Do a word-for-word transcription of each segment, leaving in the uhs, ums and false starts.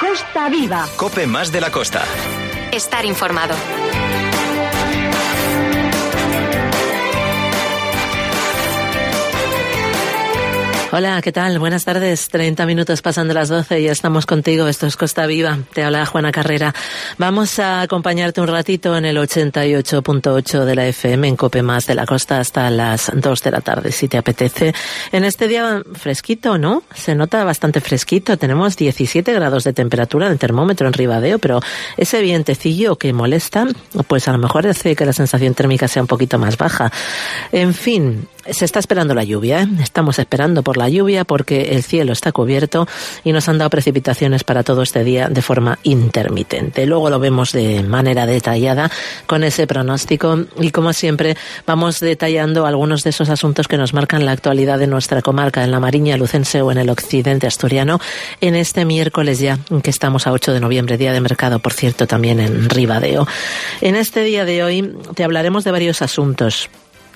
Costa Viva. COPE más de la costa. Estar informado. Hola, ¿qué tal? Buenas tardes. treinta minutos pasando las doce y ya estamos contigo. Esto es Costa Viva. Te habla Juana Carrera. Vamos a acompañarte un ratito en el ochenta y ocho punto ocho de la F M en COPE más de la costa hasta las dos de la tarde, si te apetece. En este día fresquito, ¿no? Se nota bastante fresquito. Tenemos diecisiete grados de temperatura en el termómetro en Ribadeo, pero ese vientecillo que molesta, pues a lo mejor hace que la sensación térmica sea un poquito más baja. En fin, se está esperando la lluvia, ¿eh? Estamos esperando por la lluvia porque el cielo está cubierto y nos han dado precipitaciones para todo este día de forma intermitente. Luego lo vemos de manera detallada con ese pronóstico y, como siempre, vamos detallando algunos de esos asuntos que nos marcan la actualidad de nuestra comarca, en la Mariña Lucense o en el occidente asturiano, en este miércoles ya, que estamos a ocho de noviembre, día de mercado, por cierto, también en Ribadeo. En este día de hoy te hablaremos de varios asuntos.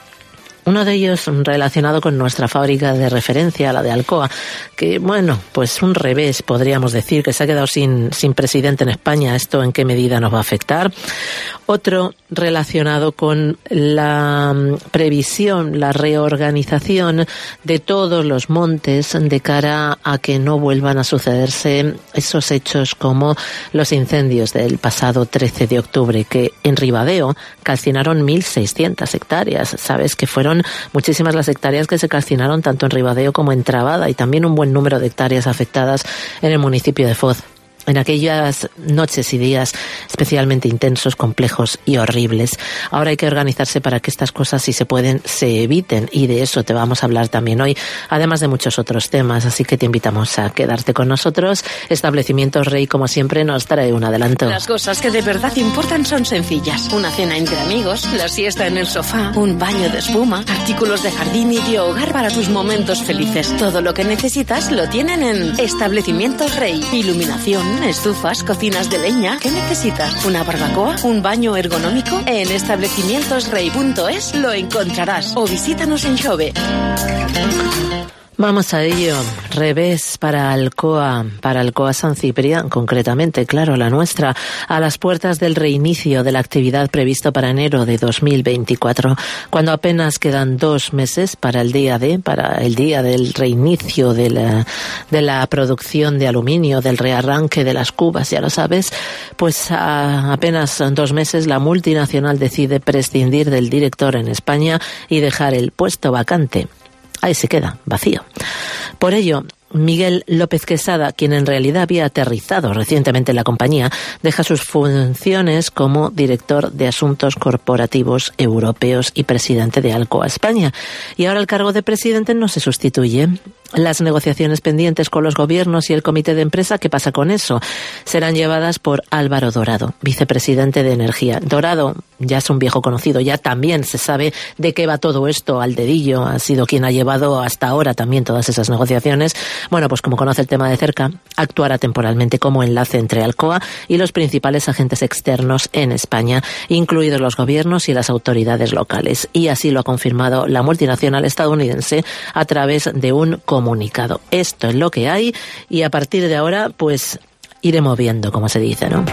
Uno de ellos relacionado con nuestra fábrica de referencia, la de Alcoa, que, bueno, pues un revés, podríamos decir, que se ha quedado sin, sin presidente en España. ¿Esto en qué medida nos va a afectar? Otro relacionado con la previsión, la reorganización de todos los montes de cara a que no vuelvan a sucederse esos hechos como los incendios del pasado trece de octubre, que en Ribadeo calcinaron mil seiscientas hectáreas. Sabes que fueron muchísimas las hectáreas que se calcinaron tanto en Ribadeo como en Trabada, y también un buen número de hectáreas afectadas en el municipio de Foz. En aquellas noches y días especialmente intensos, complejos y horribles. Ahora hay que organizarse para que estas cosas, si se pueden, se eviten, y de eso te vamos a hablar también hoy, además de muchos otros temas, así que te invitamos a quedarte con nosotros. Establecimientos Rey, como siempre, nos trae un adelanto. Las cosas que de verdad importan son sencillas: una cena entre amigos, la siesta en el sofá, un baño de espuma, artículos de jardín y de hogar para tus momentos felices. Todo lo que necesitas lo tienen en Establecimientos Rey. Iluminación, estufas, cocinas de leña. ¿Qué necesitas? ¿Una barbacoa? ¿Un baño ergonómico? En establecimientos rey punto es lo encontrarás, o visítanos en Xove. Vamos a ello. Revés para Alcoa, para Alcoa San Ciprián, concretamente, claro, la nuestra, a las puertas del reinicio de la actividad previsto para enero de dos mil veinticuatro, cuando apenas quedan dos meses para el día de, para el día del reinicio de la, de la producción de aluminio, del rearranque de las cubas, ya lo sabes, pues a apenas dos meses la multinacional decide prescindir del director en España y dejar el puesto vacante. Ahí se queda, vacío. Por ello, Miguel López Quesada, quien en realidad había aterrizado recientemente en la compañía, deja sus funciones como director de Asuntos Corporativos Europeos y presidente de Alcoa España. Y ahora el cargo de presidente no se sustituye. Las negociaciones pendientes con los gobiernos y el comité de empresa, ¿qué pasa con eso? Serán llevadas por Álvaro Dorado, vicepresidente de Energía. Dorado ya es un viejo conocido, ya también se sabe de qué va todo esto al dedillo. Ha sido quien ha llevado hasta ahora también todas esas negociaciones. Bueno, pues como conoce el tema de cerca, actuará temporalmente como enlace entre Alcoa y los principales agentes externos en España, incluidos los gobiernos y las autoridades locales. Y así lo ha confirmado la multinacional estadounidense a través de un comunicado. Esto es lo que hay y a partir de ahora, pues iré moviendo, como se dice, ¿no?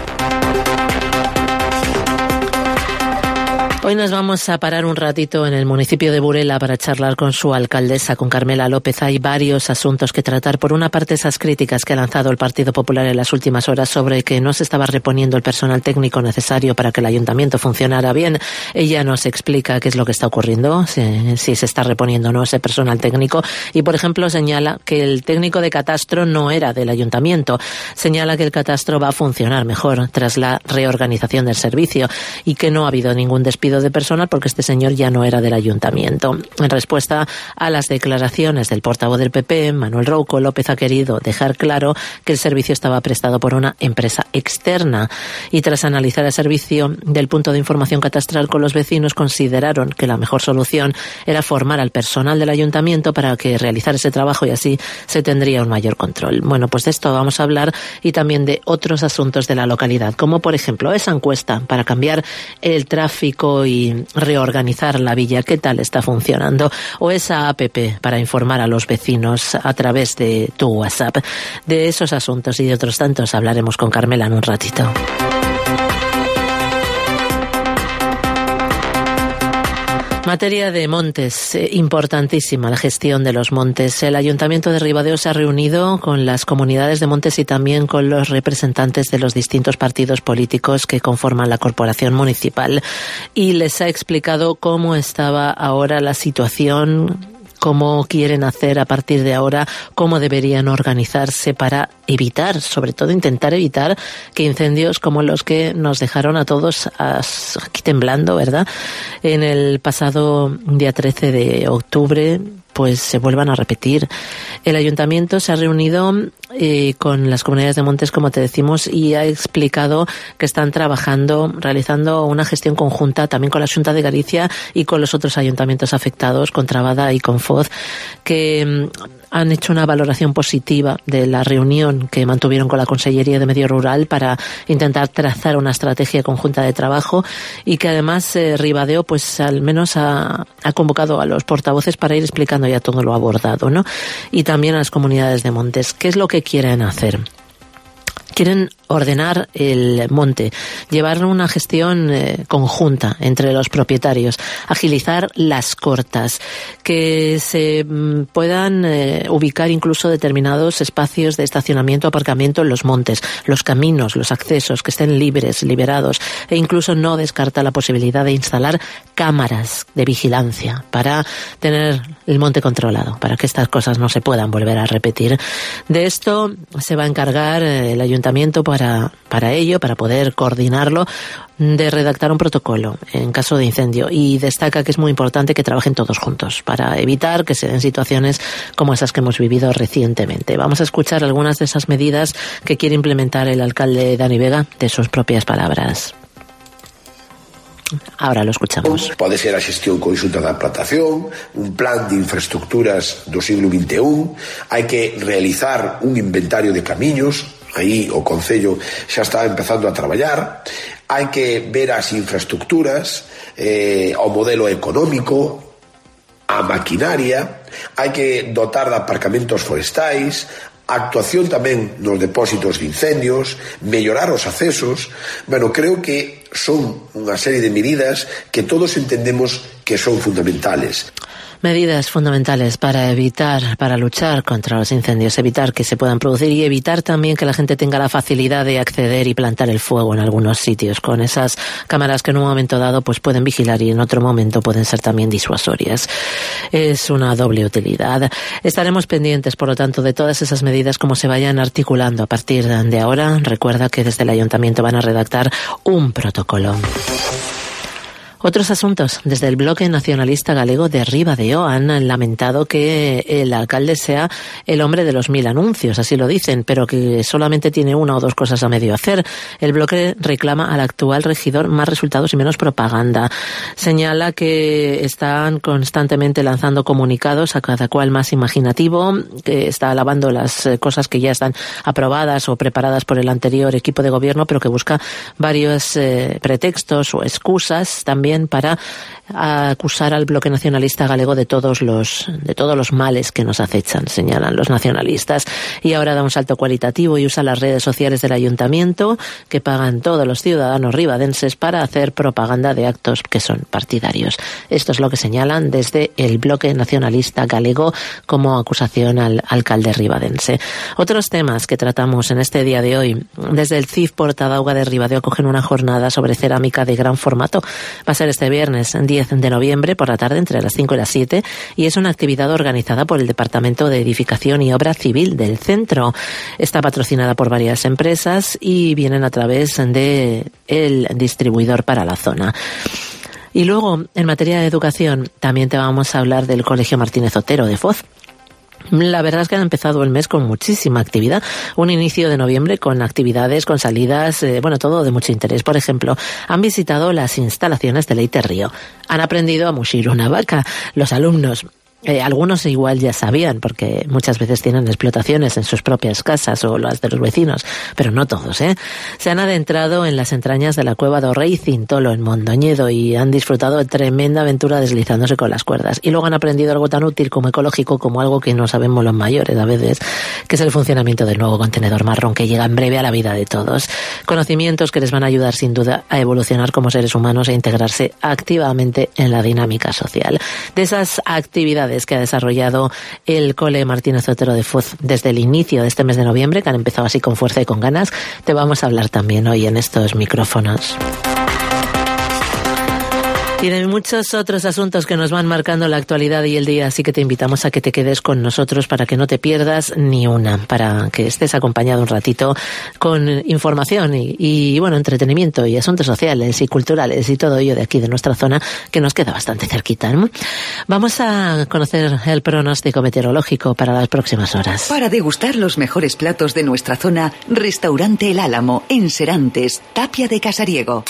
Hoy nos vamos a parar un ratito en el municipio de Burela para charlar con su alcaldesa, con Carmela López. Hay varios asuntos que tratar. Por una parte, esas críticas que ha lanzado el Partido Popular en las últimas horas sobre que no se estaba reponiendo el personal técnico necesario para que el ayuntamiento funcionara bien. Ella nos explica qué es lo que está ocurriendo, si, si se está reponiendo o no ese personal técnico. Y, por ejemplo, señala que el técnico de catastro no era del ayuntamiento. Señala que el catastro va a funcionar mejor tras la reorganización del servicio y que no ha habido ningún despido de personal porque este señor ya no era del ayuntamiento. En respuesta a las declaraciones del portavoz del P P, Manuel Rouco, López ha querido dejar claro que el servicio estaba prestado por una empresa externa y tras analizar el servicio del punto de información catastral con los vecinos consideraron que la mejor solución era formar al personal del ayuntamiento para que realizara ese trabajo y así se tendría un mayor control. Bueno, pues de esto vamos a hablar y también de otros asuntos de la localidad, como por ejemplo esa encuesta para cambiar el tráfico y reorganizar la villa. ¿Qué tal está funcionando? O esa app para informar a los vecinos a través de tu WhatsApp. De esos asuntos y de otros tantos hablaremos con Carmela en un ratito. Materia de montes, eh, importantísima la gestión de los montes. El Ayuntamiento de Ribadeo se ha reunido con las comunidades de montes y también con los representantes de los distintos partidos políticos que conforman la corporación municipal y les ha explicado cómo estaba ahora la situación, cómo quieren hacer a partir de ahora, cómo deberían organizarse para evitar, sobre todo intentar evitar que incendios como los que nos dejaron a todos aquí temblando, ¿verdad?, en el pasado día trece de octubre, pues se vuelvan a repetir. El Ayuntamiento se ha reunido eh, con las comunidades de montes, como te decimos, y ha explicado que están trabajando, realizando una gestión conjunta también con la Xunta de Galicia y con los otros ayuntamientos afectados, con Trabada y con Foz, que mm, han hecho una valoración positiva de la reunión que mantuvieron con la Consellería de Medio Rural para intentar trazar una estrategia conjunta de trabajo y que además eh, Ribadeo pues al menos ha, ha convocado a los portavoces para ir explicando ya todo lo abordado, ¿no? Y también a las comunidades de montes. ¿Qué es lo que quieren hacer? Quieren ordenar el monte, llevar una gestión eh, conjunta entre los propietarios, agilizar las cortas, que se mm, puedan eh, ubicar incluso determinados espacios de estacionamiento, aparcamiento en los montes, los caminos, los accesos, que estén libres, liberados, e incluso no descarta la posibilidad de instalar cámaras de vigilancia para tener el monte controlado, para que estas cosas no se puedan volver a repetir. De esto se va a encargar eh, el Ayuntamiento para, para ello, para poder coordinarlo, de redactar un protocolo en caso de incendio, y destaca que es muy importante que trabajen todos juntos para evitar que se den situaciones como esas que hemos vivido recientemente. Vamos a escuchar algunas de esas medidas que quiere implementar el alcalde Dani Vega de sus propias palabras. Ahora lo escuchamos. Pode ser a xestión conxunta da plantación, un plan de infraestructuras do siglo vinte e un, hai que realizar un inventario de camiños, aí o Concello xa está empezando a traballar, hai que ver as infraestructuras, eh, o modelo económico, a maquinaria, hai que dotar de aparcamentos forestais, a actuación tamén nos depósitos de incendios, mellorar os accesos. Bueno, creo que son unha serie de medidas que todos entendemos que son fundamentales. Medidas fundamentales para evitar, para luchar contra los incendios, evitar que se puedan producir y evitar también que la gente tenga la facilidad de acceder y plantar el fuego en algunos sitios, con esas cámaras que en un momento dado pues pueden vigilar y en otro momento pueden ser también disuasorias. Es una doble utilidad. Estaremos pendientes, por lo tanto, de todas esas medidas como se vayan articulando a partir de ahora. Recuerda que desde el Ayuntamiento van a redactar un protocolo. Otros asuntos. Desde el Bloque Nacionalista Galego de Ribadeo han lamentado que el alcalde sea el hombre de los mil anuncios, así lo dicen, pero que solamente tiene una o dos cosas a medio hacer. El bloque reclama al actual regidor más resultados y menos propaganda. Señala que están constantemente lanzando comunicados, a cada cual más imaginativo, que está alabando las cosas que ya están aprobadas o preparadas por el anterior equipo de gobierno, pero que busca varios eh, pretextos o excusas también para acusar al Bloque Nacionalista Galego de todos los de todos los males que nos acechan, señalan los nacionalistas. Y ahora da un salto cualitativo y usa las redes sociales del Ayuntamiento, que pagan todos los ciudadanos ribadenses, para hacer propaganda de actos que son partidarios. Esto es lo que señalan desde el Bloque Nacionalista Galego como acusación al alcalde ribadense. Otros temas que tratamos en este día de hoy. Desde el C I F Portadauga de Ribadeo acogen una jornada sobre cerámica de gran formato. Va a ser este viernes diez de noviembre por la tarde entre las cinco y las siete, y es una actividad organizada por el Departamento de Edificación y Obra Civil del centro. Está patrocinada por varias empresas y vienen a través de el distribuidor para la zona. Y luego, en materia de educación, también te vamos a hablar del Colegio Martínez Otero de Foz. La verdad es que han empezado el mes con muchísima actividad. Un inicio de noviembre con actividades, con salidas, eh, bueno, todo de mucho interés. Por ejemplo, han visitado las instalaciones de Leite Río. Han aprendido a muxir una vaca. Los alumnos Eh, algunos igual ya sabían, porque muchas veces tienen explotaciones en sus propias casas o las de los vecinos, pero no todos, ¿eh? Se han adentrado en las entrañas de la cueva do Rei Cintolo en Mondoñedo y han disfrutado de tremenda aventura deslizándose con las cuerdas. Y luego han aprendido algo tan útil como ecológico como algo que no sabemos los mayores a veces, que es el funcionamiento del nuevo contenedor marrón que llega en breve a la vida de todos. Conocimientos que les van a ayudar sin duda a evolucionar como seres humanos e integrarse activamente en la dinámica social. De esas actividades que ha desarrollado el Cole Martínez Otero de Foz desde el inicio de este mes de noviembre, que han empezado así con fuerza y con ganas, te vamos a hablar también hoy en estos micrófonos. Y de muchos otros asuntos que nos van marcando la actualidad y el día, así que te invitamos a que te quedes con nosotros para que no te pierdas ni una, para que estés acompañado un ratito con información y, y bueno, entretenimiento y asuntos sociales y culturales y todo ello de aquí, de nuestra zona, que nos queda bastante cerquita, ¿no? Vamos a conocer el pronóstico meteorológico para las próximas horas. Para degustar los mejores platos de nuestra zona, Restaurante El Álamo, en Serantes, Tapia de Casariego.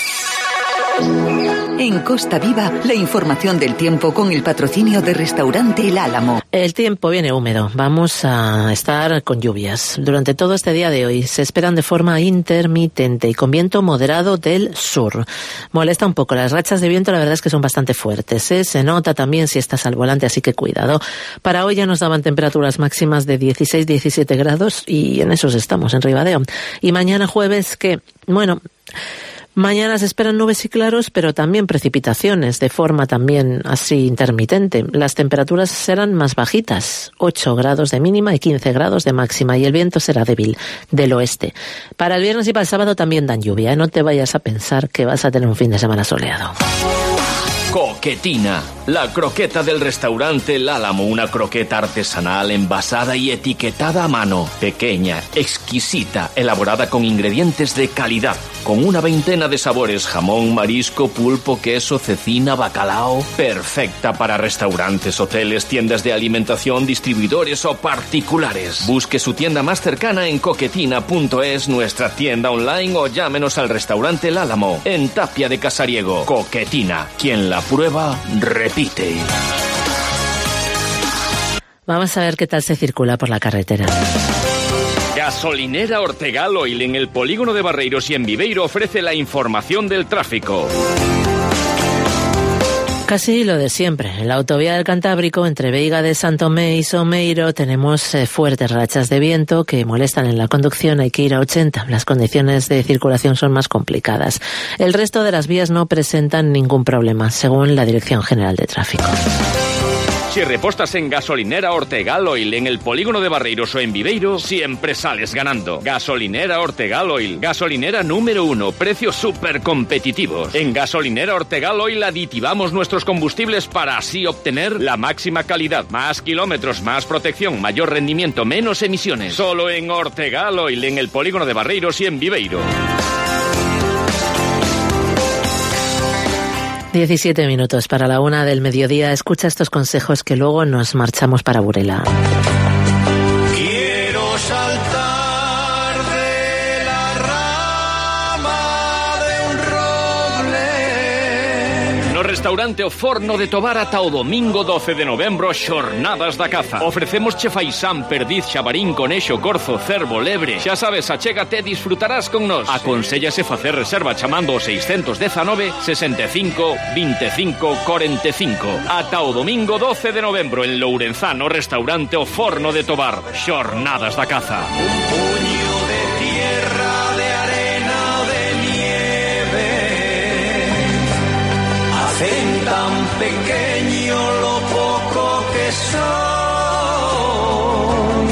En Costa Viva, la información del tiempo con el patrocinio de Restaurante El Álamo. El tiempo viene húmedo. Vamos a estar con lluvias. Durante todo este día de hoy se esperan de forma intermitente y con viento moderado del sur. Molesta un poco. Las rachas de viento la verdad es que son bastante fuertes, ¿eh? Se nota también si estás al volante, así que cuidado. Para hoy ya nos daban temperaturas máximas de dieciséis a diecisiete grados y en esos estamos, en Ribadeo. Y mañana jueves que, bueno... Mañana se esperan nubes y claros, pero también precipitaciones, de forma también así intermitente. Las temperaturas serán más bajitas, ocho grados de mínima y quince grados de máxima, y el viento será débil del oeste. Para el viernes y para el sábado también dan lluvia, ¿eh? No te vayas a pensar que vas a tener un fin de semana soleado. Coquetina, la croqueta del restaurante El Álamo, una croqueta artesanal envasada y etiquetada a mano, pequeña, exquisita, elaborada con ingredientes de calidad, con una veintena de sabores, jamón, marisco, pulpo, queso, cecina, bacalao, perfecta para restaurantes, hoteles, tiendas de alimentación, distribuidores o particulares. Busque su tienda más cercana en coquetina punto es, nuestra tienda online, o llámenos al restaurante El Álamo, en Tapia de Casariego. Coquetina, quien la prueba, repite. Vamos a ver qué tal se circula por la carretera. Gasolinera Ortegal Oil en el polígono de Barreiros y en Viveiro ofrece la información del tráfico. Casi lo de siempre. En la autovía del Cantábrico, entre Veiga de Santomé y Someiro, tenemos eh, fuertes rachas de viento que molestan en la conducción. Hay que ir a ochenta. Las condiciones de circulación son más complicadas. El resto de las vías no presentan ningún problema, según la Dirección General de Tráfico. Si repostas en Gasolinera Ortegal Oil en el polígono de Barreiros o en Viveiro, siempre sales ganando. Gasolinera Ortegal Oil, gasolinera número uno, precios súper competitivos. En Gasolinera Ortegal Oil aditivamos nuestros combustibles para así obtener la máxima calidad, más kilómetros, más protección, mayor rendimiento, menos emisiones. Solo en Ortegal Oil en el polígono de Barreiros y en Viveiro. diecisiete minutos para la una del mediodía. Escucha estos consejos que luego nos marchamos para Burela. Quiero saltar de la rama de un roble. No restaurante o forno de Tobar ata o domingo doce de novembro, xornadas da caza. Ofrecemos chefaisán, perdiz, xabarín, conexo, corzo, cervo, lebre. Xa sabes, achégate e disfrutarás con nós. Aconsellase facer reserva chamando ao seiscentos dezanove, sesenta e cinco, vinte e cinco, cuarenta e cinco. Ata o domingo doce de novembro en Lourenzano, restaurante o forno de Tobar. Xornadas da caza. Un puño de tierra, de arena o de nieve, hacen tan pequeño lo poco que soy.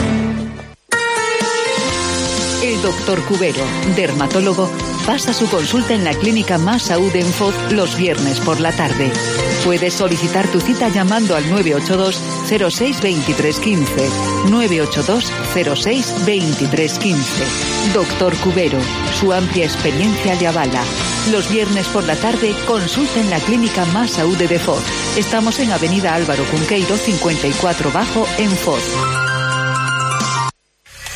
El doctor Cubero, dermatólogo, pasa su consulta en la clínica Más Saúd en Foz los viernes por la tarde. Puedes solicitar tu cita llamando al nueve ocho dos, cero seis, veintitrés quince. nueve ocho dos, cero seis, veintitrés quince. Doctor Cubero, su amplia experiencia le avala. Los viernes por la tarde, consulta en la clínica Más Saúd de Foz. Estamos en Avenida Álvaro Cunqueiro, cincuenta y cuatro Bajo, en Foz.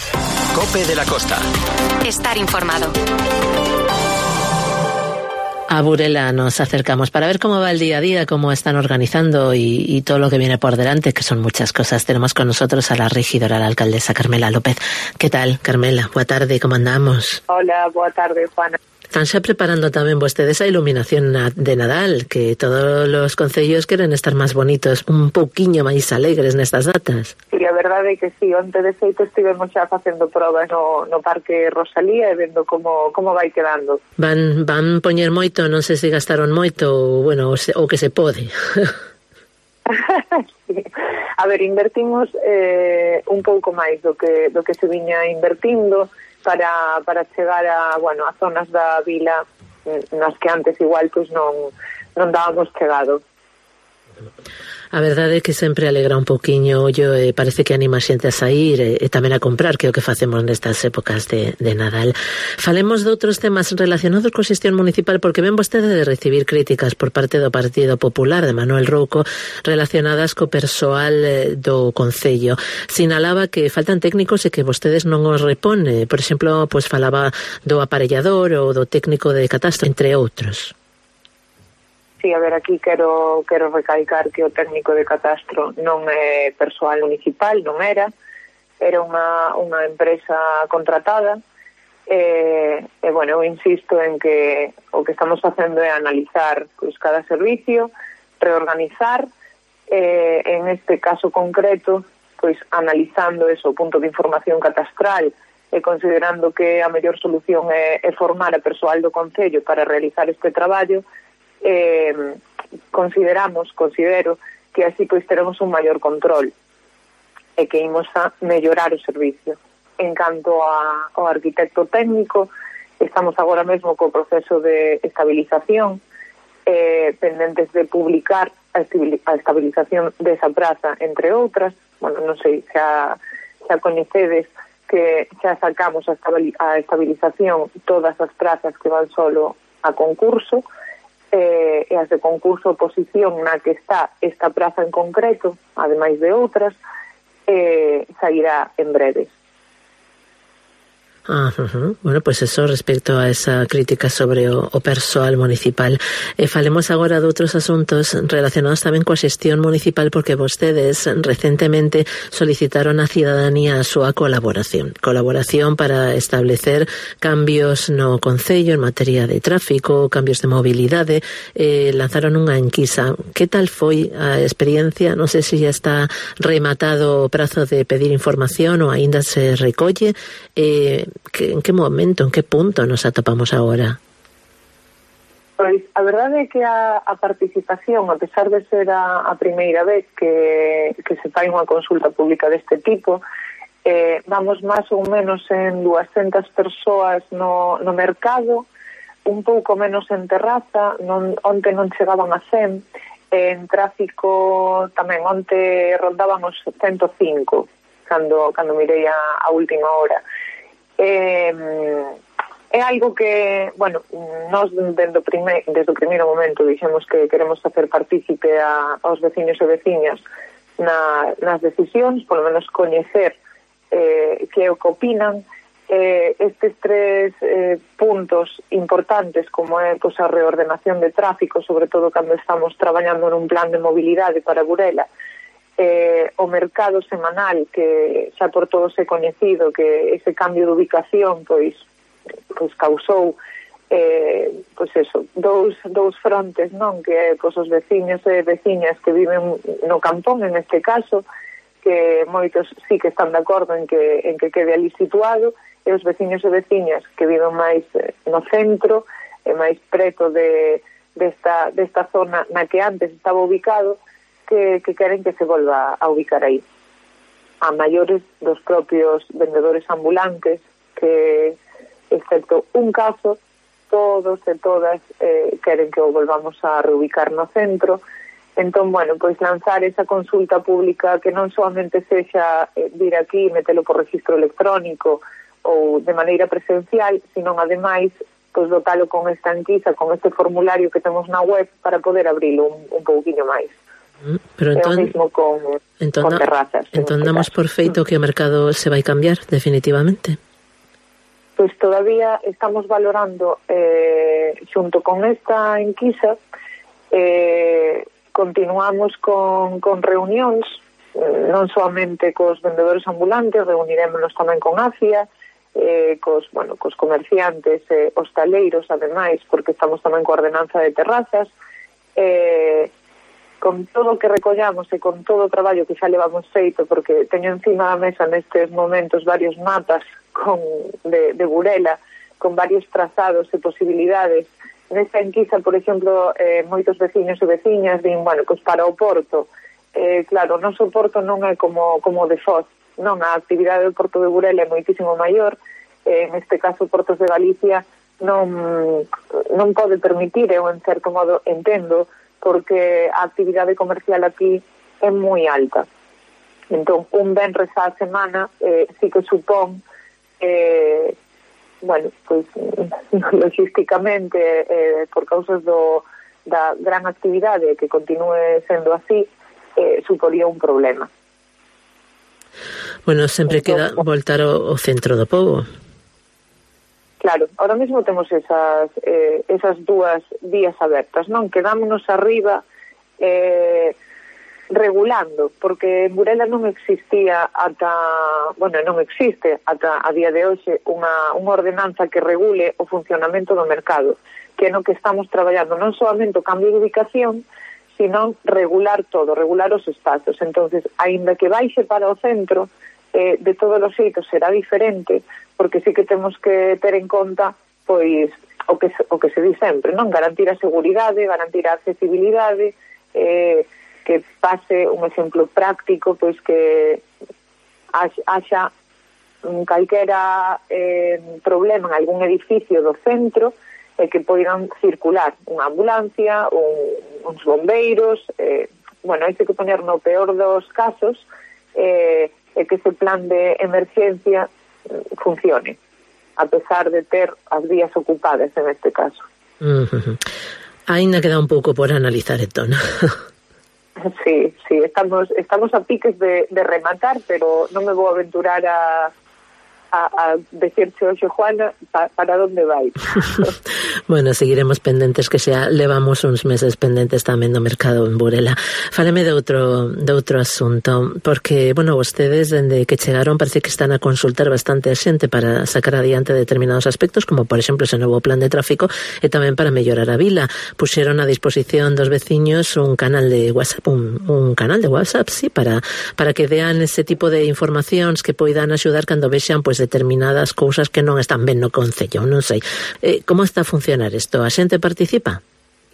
Cope de la Costa. Estar informado. A Burela nos acercamos para ver cómo va el día a día, cómo están organizando y, y todo lo que viene por delante, que son muchas cosas. Tenemos con nosotros a la regidora, la alcaldesa Carmela López. ¿Qué tal, Carmela? Boa tarde, ¿cómo andamos? Hola, boa tarde, Juana. Están xa preparando tamén vostedes a iluminación de Nadal, que todos os concellos queren estar máis bonitos, un pouquiño máis alegres nestas datas. Sí, a verdade é que sí, onte de feito estivemos xa facendo probas no, no Parque Rosalía e vendo como, como vai quedando. Van, van poñer moito, non sei se gastaron moito, ou, bueno, o, se, o que se pode. Sí. A ver, invertimos eh, un pouco máis do que, do que se viña invertindo, para para chegar a, bueno, a zonas da vila nas que antes igual pois non non dábamos chegado. A verdade é que sempre alegra un pouquiño o ollo e parece que anima a xente a sair e, e tamén a comprar, que é o que facemos nestas épocas de, de Nadal. Falemos de outros temas relacionados coa xestión municipal, porque ven vostede de recibir críticas por parte do Partido Popular de Manuel Rouco relacionadas co persoal do Concello. Sinalaba que faltan técnicos e que vostedes non os repone. Por exemplo, pois falaba do aparellador ou do técnico de catastro, entre outros. Sí, a ver, aquí quero quero recalcar que o técnico de catastro non é persoal municipal, non era, era unha, unha empresa contratada, e, e, bueno, eu insisto en que o que estamos facendo é analizar pois, cada servicio, reorganizar, e, en este caso concreto, pois analizando eso, o punto de información catastral, e considerando que a mellor solución é, é formar a persoal do Concello para realizar este traballo. Eh, consideramos, considero que así pois teremos un maior control e que imos a mellorar o servicio. En canto a, ao arquitecto técnico, estamos agora mesmo co proceso de estabilización, eh, pendentes de publicar a estabilización desa praza, entre outras. Bueno, non sei, xa, xa coñecedes que xa sacamos a estabilización todas as prazas que van solo a concurso, Eh, e as de concurso oposición na que está esta praza en concreto, ademais de outras, eh, sairá en breves. Ah, uh-huh. Bueno, pues eso respecto a esa crítica sobre o, o persoal municipal. E falemos agora de outros asuntos relacionados tamén coa xestión municipal, porque vostedes recentemente solicitaron á cidadanía a súa colaboración. Colaboración para establecer cambios no Concello en materia de tráfico, cambios de mobilidade. Eh, lanzaron unha enquisa. Que tal foi a experiencia? Non sei se ya está rematado o prazo de pedir información ou aínda se recolle. Eh, Que, en que momento, en que punto nos atopamos agora? Pois a verdade é que a, a participación, a pesar de ser a, a primeira vez que, que se fai unha consulta pública deste tipo, eh, vamos máis ou menos en duascentas persoas no, no mercado, un pouco menos en terraza, non, onte non chegaban a cen, en tráfico tamén onte rondaban os ciento cinco, cando, cando mirei a, a última hora. Eh, é algo que, bueno, nós desde o, prime, desde o primeiro momento dixemos que queremos facer partícipe a, aos veciños e veciñas na, nas decisións, polo menos coñecer eh, que é o que opinan. Eh, estes tres eh, puntos importantes, como é pois, a reordenación de tráfico, sobre todo cando estamos traballando nun plan de mobilidade para Burela, Eh, o mercado semanal, que xa por todos é coñecido que ese cambio de ubicación pois, pois causou eh, pois eso, dous, dous frontes, non? Que pois, os veciños e veciñas que viven no campón, en este caso, que moitos sí que están de acordo en que, en que quede ali situado, e os veciños e veciñas que viven máis eh, no centro e máis preto de, desta, desta zona na que antes estaba ubicado, Que, que queren que se volva a ubicar aí. A maiores dos propios vendedores ambulantes, que, excepto un caso, todos e todas eh, queren que o volvamos a reubicar no centro. Entón, bueno, pois lanzar esa consulta pública que non solamente sexa eh, vir aquí e metelo por registro electrónico ou de maneira presencial, sino ademais pois dotalo con esta enquisa, con este formulario que temos na web para poder abrilo un, un pouquiño máis. Pero entón, é o mismo con, entón, con terrazas. Entón damos por feito que o mercado se vai cambiar definitivamente. pois todavía estamos valorando eh, xunto con esta enquisa, eh, continuamos con, con reunións, eh, non soamente cos vendedores ambulantes, reunirémonos tamén con A C I A, eh, cos, bueno, cos comerciantes eh, hostaleiros, ademais, porque estamos tamén coa ordenanza de terrazas, eh, con todo o que recollamos e con todo o traballo que xa levamos feito, porque teño encima da mesa nestes momentos varios mapas con, de, de Burela, con varios trazados e posibilidades. Nesta enquisa, por exemplo, eh, moitos veciños e veciñas din, bueno, pois para o Porto, eh, claro, o noso Porto non é como, como de Foz, non, a actividade do Porto de Burela é moitísimo maior, eh, neste caso Portos de Galicia non, non pode permitir, eu en certo modo entendo, porque a actividade comercial aquí é moi alta. Entón, un venres á semana eh, sí que supón, eh, bueno, pois, logísticamente, eh, por causas do, da gran actividade que continúe sendo así, eh, suporía un problema. Bueno, sempre entón, queda voltar ao, ao centro do pobo. Claro, ahora mesmo temos esas eh, esas dúas vías abertas, non? Quedámonos arriba eh, regulando, porque en Burela non existía ata, bueno, non existe ata a día de hoxe unha, unha ordenanza que regule o funcionamento do mercado, que é no que estamos traballando, non solamente o cambio de ubicación, sino regular todo, regular os espazos. Entonces, aínda que baixe para o centro, eh, de todos os xeitos será diferente, porque sí que temos que ter en conta pois o que o que se di sempre, non? Garantir a seguridade, garantir a accesibilidade, eh, que pase un exemplo práctico, pois que haxa un calquera eh, problema en algún edificio do centro e eh, que poidan circular unha ambulancia, un, uns bombeiros, eh, bueno, hai que poner no peor dos casos eh, e que ese plan de emergencia funcione, a pesar de ter as vías ocupadas en este caso. Uh-huh. Ainda queda un pouco por analizar, entón. Sí, sí, estamos estamos a piques de, de rematar, pero non me vou aventurar a a, a decirse hoxe, Juana, pa, para onde vai. Bueno, seguiremos pendentes, que xa levamos uns meses pendentes tamén do mercado en Burela. Fáleme de outro, de outro asunto, porque, bueno, vostedes, dende que chegaron, parece que están a consultar bastante a xente para sacar adiante determinados aspectos, como, por exemplo, ese novo plan de tráfico, e tamén para mellorar a vila. Puxeron a disposición dos veciños un canal de WhatsApp, un, un canal de WhatsApp, sí, para, para que dean ese tipo de informacións que poidan axudar cando vexan, pois, determinadas cousas que non están ben no concello, non sei. Eh, como está a funcionar isto? A xente participa?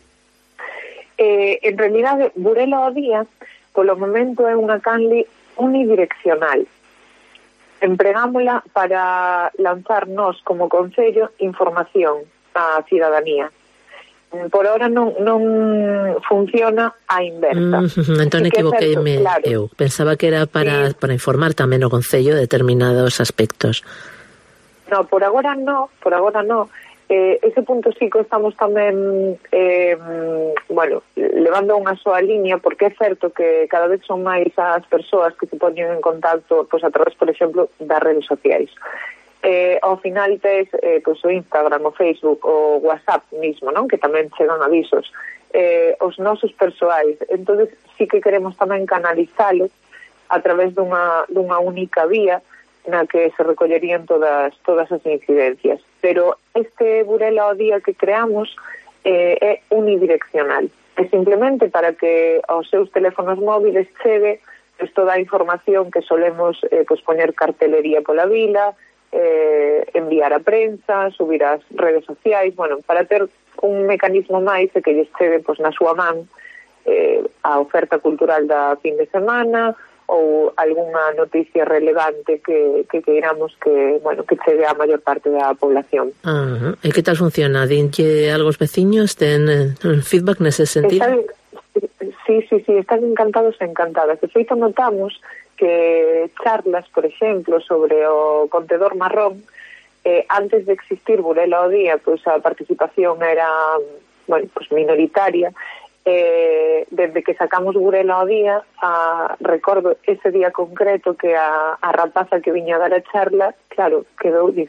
Eh, en realidade, Burela ao día, polo momento é unha canle unidireccional. Empregámola para lanzar nós como concello información á cidadanía. Por ahora non, non funciona a inversa. Mm, entón equivoqueime, claro. Eu pensaba que era para, sí. para informar tamén o concello de determinados aspectos. No, por agora no, por agora no. Eh, ese punto sí que estamos tamén eh, bueno, levando unha soa línea, porque é certo que cada vez son máis as persoas que se poñen en contacto, pois, a través, por exemplo, das redes sociais. Eh, ao final tes eh, pois, o Instagram, o Facebook, o WhatsApp mismo, non? Que tamén chegan avisos, eh, os nosos persoais. Entonces sí que queremos tamén canalizalo a través dunha, dunha única vía na que se recollerían todas todas as incidencias. Pero este Burela ao día que creamos eh, é unidireccional. É simplemente para que aos seus teléfonos móviles chegue pues, toda a información que solemos eh, pues, poñer cartelería pola vila, eh, enviar a prensa, subir ás redes sociais, bueno, para ter un mecanismo máis e que lles chegue pues, na súa man eh, a oferta cultural da fin de semana ou algunha noticia relevante que, que queiramos que, bueno, que chegue a maior parte da población. Uh-huh. E que tal funciona? Dinlle algo os veciños? Ten eh, feedback nese sentido? Están, sí, sí, sí, están encantados e encantadas. De feito, notamos que charlas, por exemplo, sobre o contedor marrón, eh, antes de existir Burela ao día, pois a participación era, bueno, pois minoritaria. Eh, desde que sacamos Burela ao día, a, recordo ese día concreto que a, a rapaza que viña a dar a charla, claro, quedou, dice,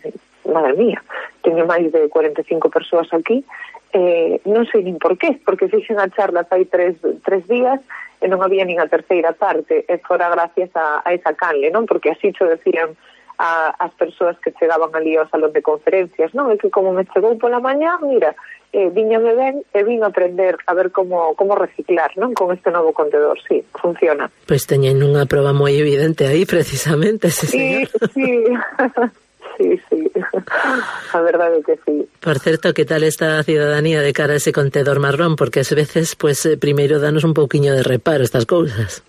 madre mía, teño máis de cuarenta e cinco persoas aquí, eh, non sei nin por qué, porque fixen a charla hai tres, tres días e non había nin a terceira parte, e fora gracias a, a esa canle, non? Porque así cho decían a, as persoas que chegaban ali ao salón de conferencias, non? É que como me chegou pola mañá, mira, eh, viñame ben e vin a aprender a ver como, como reciclar, non? Con este novo contedor, sí, funciona. Pois pues teñen unha proba moi evidente aí, precisamente, ese sí, señor. Sí, sí, sí, a verdade que sí. Por certo, que tal está a ciudadanía de cara a ese contedor marrón? Porque ás veces, pues, eh, primeiro danos un pouquiño de reparo estas cousas.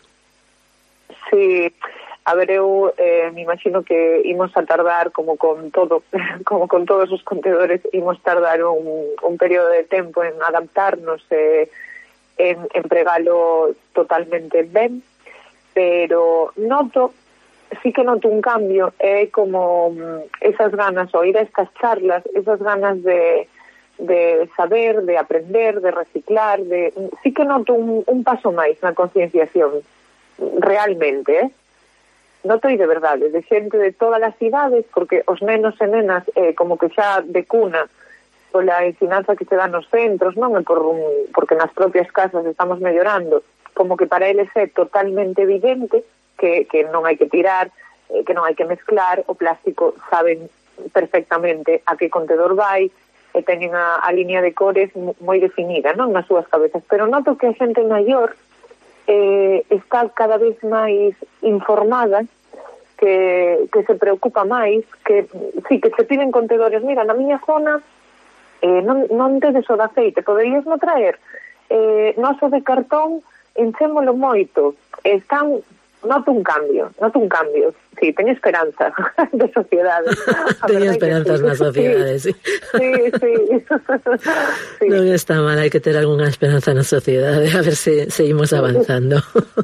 Sí, a ver, eu eh, me imagino que imos a tardar, como con todo, como con todos os contedores, imos tardar un, un período de tempo en adaptarnos, eh, en empregalo totalmente ben, pero noto, sí que noto un cambio, é eh, como esas ganas, oír estas charlas, esas ganas de, de saber, de aprender, de reciclar, de sí que noto un, un paso máis na concienciación, realmente, eh? Noto de verdade, de xente de todas as idades, porque os nenos e nenas eh, como que xa de cuna pola ensinanza que se dá nos centros, non? E por, porque nas propias casas estamos mellorando, como que para eles é totalmente evidente que, que non hai que tirar, eh, que non hai que mezclar, o plástico saben perfectamente a que contedor vai, e teñen a, a línea de cores moi definida, non? Nas súas cabezas, pero noto que a xente maior Eh, está cada vez máis informada, que, que se preocupa máis, que sí, que se piden contedores. Mira, na miña zona eh, non, non tedes o de aceite, poderías no traer eh, noso de cartón, enchémolo moito. Están, noto un cambio, noto un cambio. Sí, teño esperanza de sociedade. Teño esperanzas sí. Na sociedade, sí. Sí, sí. Sí. Non está mal, hai que ter algunha esperanza na sociedade, a ver se seguimos avanzando.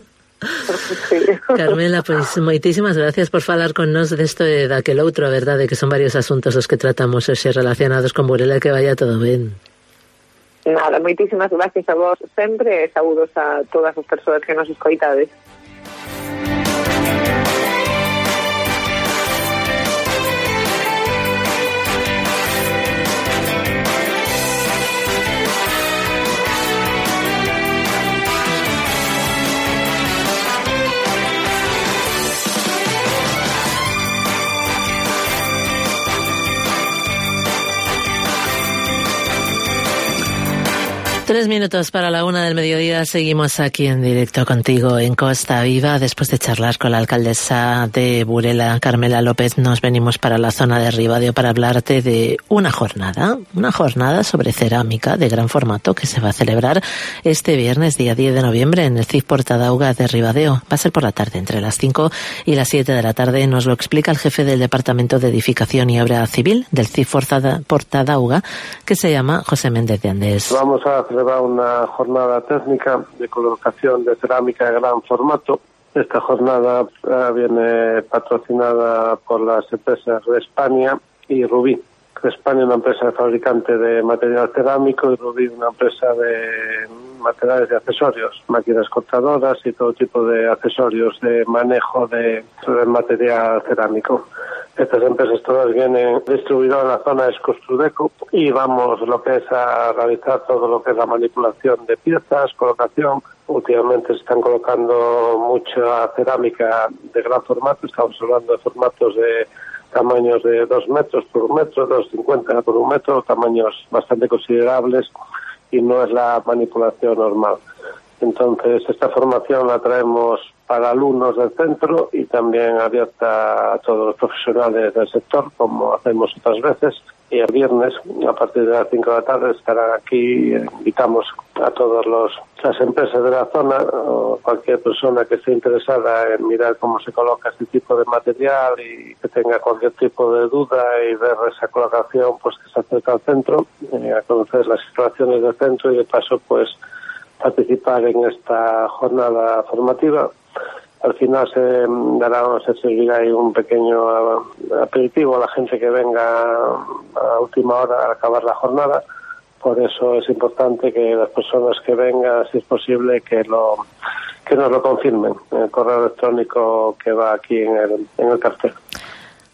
Sí. Carmela, pois pues, moitísimas gracias por falar con nos desto e daquel outro, a verdade, que son varios asuntos os que tratamos hoxe relacionados con Burela, que vaya todo ben. Nada, moitísimas gracias a vos sempre e saúdos a todas as persoas que nos escoitades. Tres minutos para la una del mediodía. Seguimos aquí en directo contigo en Costa Viva. Después de charlar con la alcaldesa de Burela, Carmela López, nos venimos para la zona de Ribadeo para hablarte de una jornada, una jornada sobre cerámica de gran formato que se va a celebrar este viernes, día diez de noviembre, en el C I F Portadauga de Ribadeo. Va a ser por la tarde, entre las cinco y las siete de la tarde. Nos lo explica el jefe del Departamento de Edificación y Obra Civil del C I F Portadauga, que se llama José Méndez de Andés. Vamos a celebrar una jornada técnica de colocación de cerámica de gran formato. Esta jornada uh, viene patrocinada por las empresas Respania y Rubí. Respania es una empresa fabricante de material cerámico y Rubí una empresa de materiales de accesorios, máquinas cortadoras y todo tipo de accesorios de manejo de, de material cerámico. Estas empresas todas vienen distribuidas en la zona de Escostrudeco y vamos lo que es a realizar todo lo que es la manipulación de piezas, colocación. Últimamente se están colocando mucha cerámica de gran formato, estamos hablando de formatos de tamaños de dos metros por un metro, dos cincuenta por un metro, tamaños bastante considerables y no es la manipulación normal. Entonces esta formación la traemos para alumnos del centro y también abierta a todos los profesionales del sector, como hacemos otras veces. Y el viernes, a partir de las cinco de la tarde, estarán aquí. Invitamos a todas las empresas de la zona o cualquier persona que esté interesada en mirar cómo se coloca este tipo de material y que tenga cualquier tipo de duda y ver esa colocación, pues que se acerque al centro, eh, a conocer las instalaciones del centro y de paso pues participar en esta jornada formativa. Al final se dará, se servirá ahí un pequeño aperitivo a la gente que venga a última hora a acabar la jornada. Por eso es importante que las personas que vengan, si es posible, que lo que nos lo confirmen en el correo electrónico que va aquí en el, en el cartel.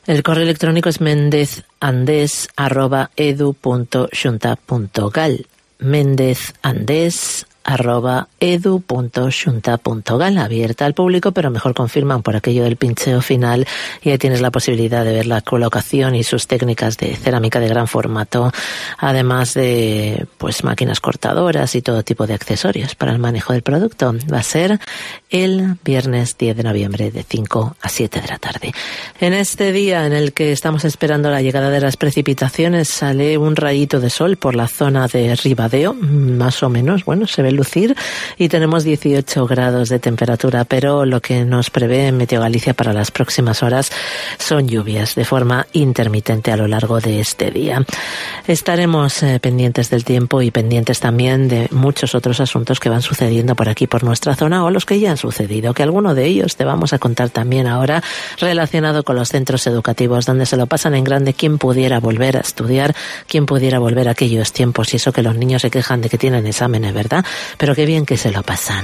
El correo electrónico es mendezandes arroba edu punto xunta punto gal. mendezandes arroba edu punto xunta punto gal, abierta al público, pero mejor confirman por aquello del pincheo final y ahí tienes la posibilidad de ver la colocación y sus técnicas de cerámica de gran formato, además de pues máquinas cortadoras y todo tipo de accesorios para el manejo del producto. Va a ser el viernes diez de noviembre de cinco a siete de la tarde. En este día en el que estamos esperando la llegada de las precipitaciones, sale un rayito de sol por la zona de Ribadeo, más o menos, bueno, se ve lucir, y tenemos dieciocho grados de temperatura, pero lo que nos prevé Meteo Galicia para las próximas horas son lluvias de forma intermitente a lo largo de este día. Estaremos eh, pendientes del tiempo y pendientes también de muchos otros asuntos que van sucediendo por aquí, por nuestra zona, o los que ya han sucedido, que alguno de ellos te vamos a contar también ahora, relacionado con los centros educativos donde se lo pasan en grande. Quién pudiera volver a estudiar, quién pudiera volver a aquellos tiempos, y eso que los niños se quejan de que tienen exámenes, ¿verdad? Pero qué bien que se lo pasan.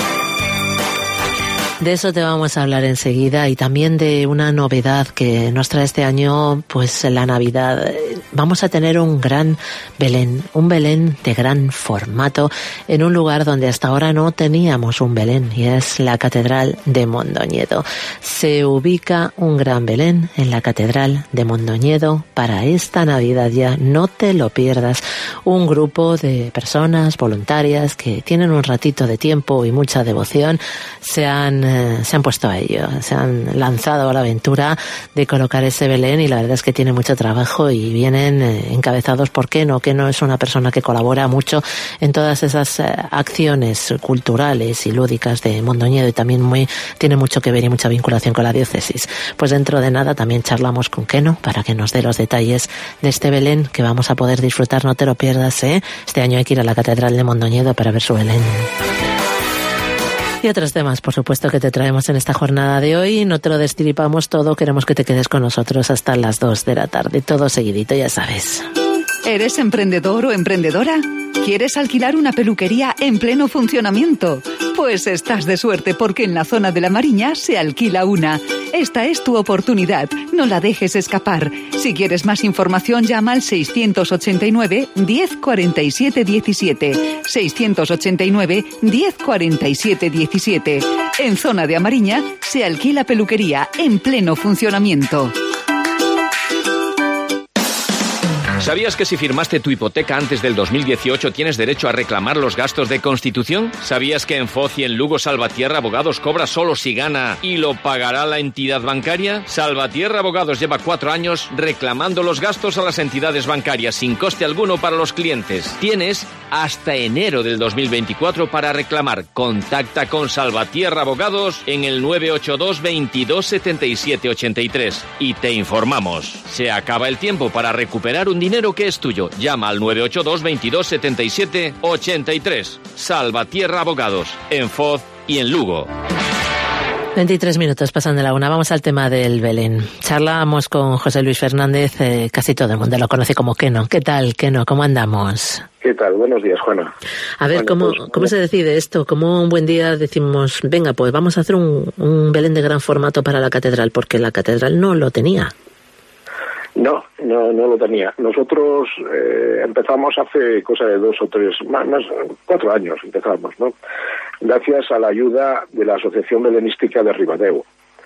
De eso te vamos a hablar enseguida, y también de una novedad que nos trae este año, pues la Navidad. Vamos a tener un gran Belén, un Belén de gran formato en un lugar donde hasta ahora no teníamos un Belén, y es la Catedral de Mondoñedo. Se ubica un gran Belén en la Catedral de Mondoñedo para esta Navidad ya, no te lo pierdas. Un grupo de personas voluntarias que tienen un ratito de tiempo y mucha devoción se han se han puesto a ello, se han lanzado a la aventura de colocar ese Belén, y la verdad es que tiene mucho trabajo y vienen encabezados por Keno. Keno es una persona que colabora mucho en todas esas acciones culturales y lúdicas de Mondoñedo, y también muy tiene mucho que ver y mucha vinculación con la diócesis. Pues dentro de nada también charlamos con Keno para que nos dé los detalles de este Belén que vamos a poder disfrutar. No te lo pierdas, ¿eh? Este año hay que ir a la Catedral de Mondoñedo para ver su Belén. Y otros temas, por supuesto, que te traemos en esta jornada de hoy. No te lo destripamos todo, queremos que te quedes con nosotros hasta las dos de la tarde. Todo seguidito, ya sabes. ¿Eres emprendedor o emprendedora? ¿Quieres alquilar una peluquería en pleno funcionamiento? Pues estás de suerte, porque en la zona de La Mariña se alquila una. Esta es tu oportunidad, no la dejes escapar. Si quieres más información, llama al seiscientos ochenta y nueve, diez cuarenta y siete diecisiete. seiscientos ochenta y nueve, diez cuarenta y siete diecisiete. En zona de Amariña se alquila peluquería en pleno funcionamiento. ¿Sabías que si firmaste tu hipoteca antes del dos mil dieciocho tienes derecho a reclamar los gastos de constitución? ¿Sabías que en Foz y en Lugo Salvatierra Abogados cobra solo si gana y lo pagará la entidad bancaria? Salvatierra Abogados lleva cuatro años reclamando los gastos a las entidades bancarias sin coste alguno para los clientes. Tienes hasta enero del dos mil veinticuatro para reclamar. Contacta con Salvatierra Abogados en el nueve ocho dos, veintidós, setenta y siete, ochenta y tres y te informamos. Se acaba el tiempo para recuperar un dinero que es tuyo. Llama al nueve ocho dos, veintidós, setenta y siete, ochenta y tres. Salvatierra Abogados, en Foz y en Lugo. veintitrés minutos pasan de la una. Vamos al tema del Belén. Charlamos con José Luis Fernández, eh, casi todo el mundo lo conoce como Keno. ¿Qué tal, Keno? ¿Cómo andamos? ¿Qué tal? Buenos días, Juana. A ver, bueno, ¿cómo, pues, ¿cómo se decide esto? ¿Cómo un buen día decimos, venga, pues vamos a hacer un, un Belén de gran formato para la catedral? Porque la catedral no lo tenía. No, no, no lo tenía. Nosotros eh, empezamos hace cosa de dos o tres, más, más cuatro años empezamos, ¿no? Gracias a la ayuda de la Asociación Belenística de Ribadeo.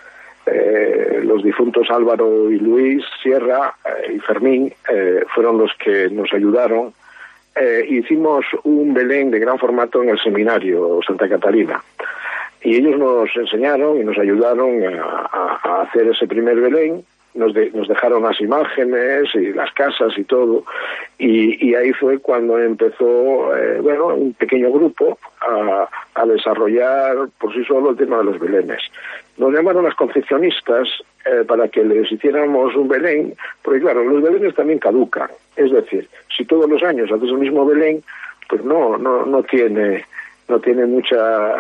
Eh, los difuntos Álvaro y Luis Sierra eh, y Fermín eh, fueron los que nos ayudaron. Eh, hicimos un Belén de gran formato en el seminario Santa Catalina. Y ellos nos enseñaron y nos ayudaron a, a, a hacer ese primer Belén. Nos, de, nos dejaron las imágenes y las casas y todo, y, y ahí fue cuando empezó eh, bueno, un pequeño grupo a, a desarrollar por sí solo el tema de los belenes. Nos llamaron las concepcionistas eh, para que les hiciéramos un Belén, porque claro, los belenes también caducan, es decir, si todos los años haces el mismo Belén, pues no, no, no tiene, no tiene mucha,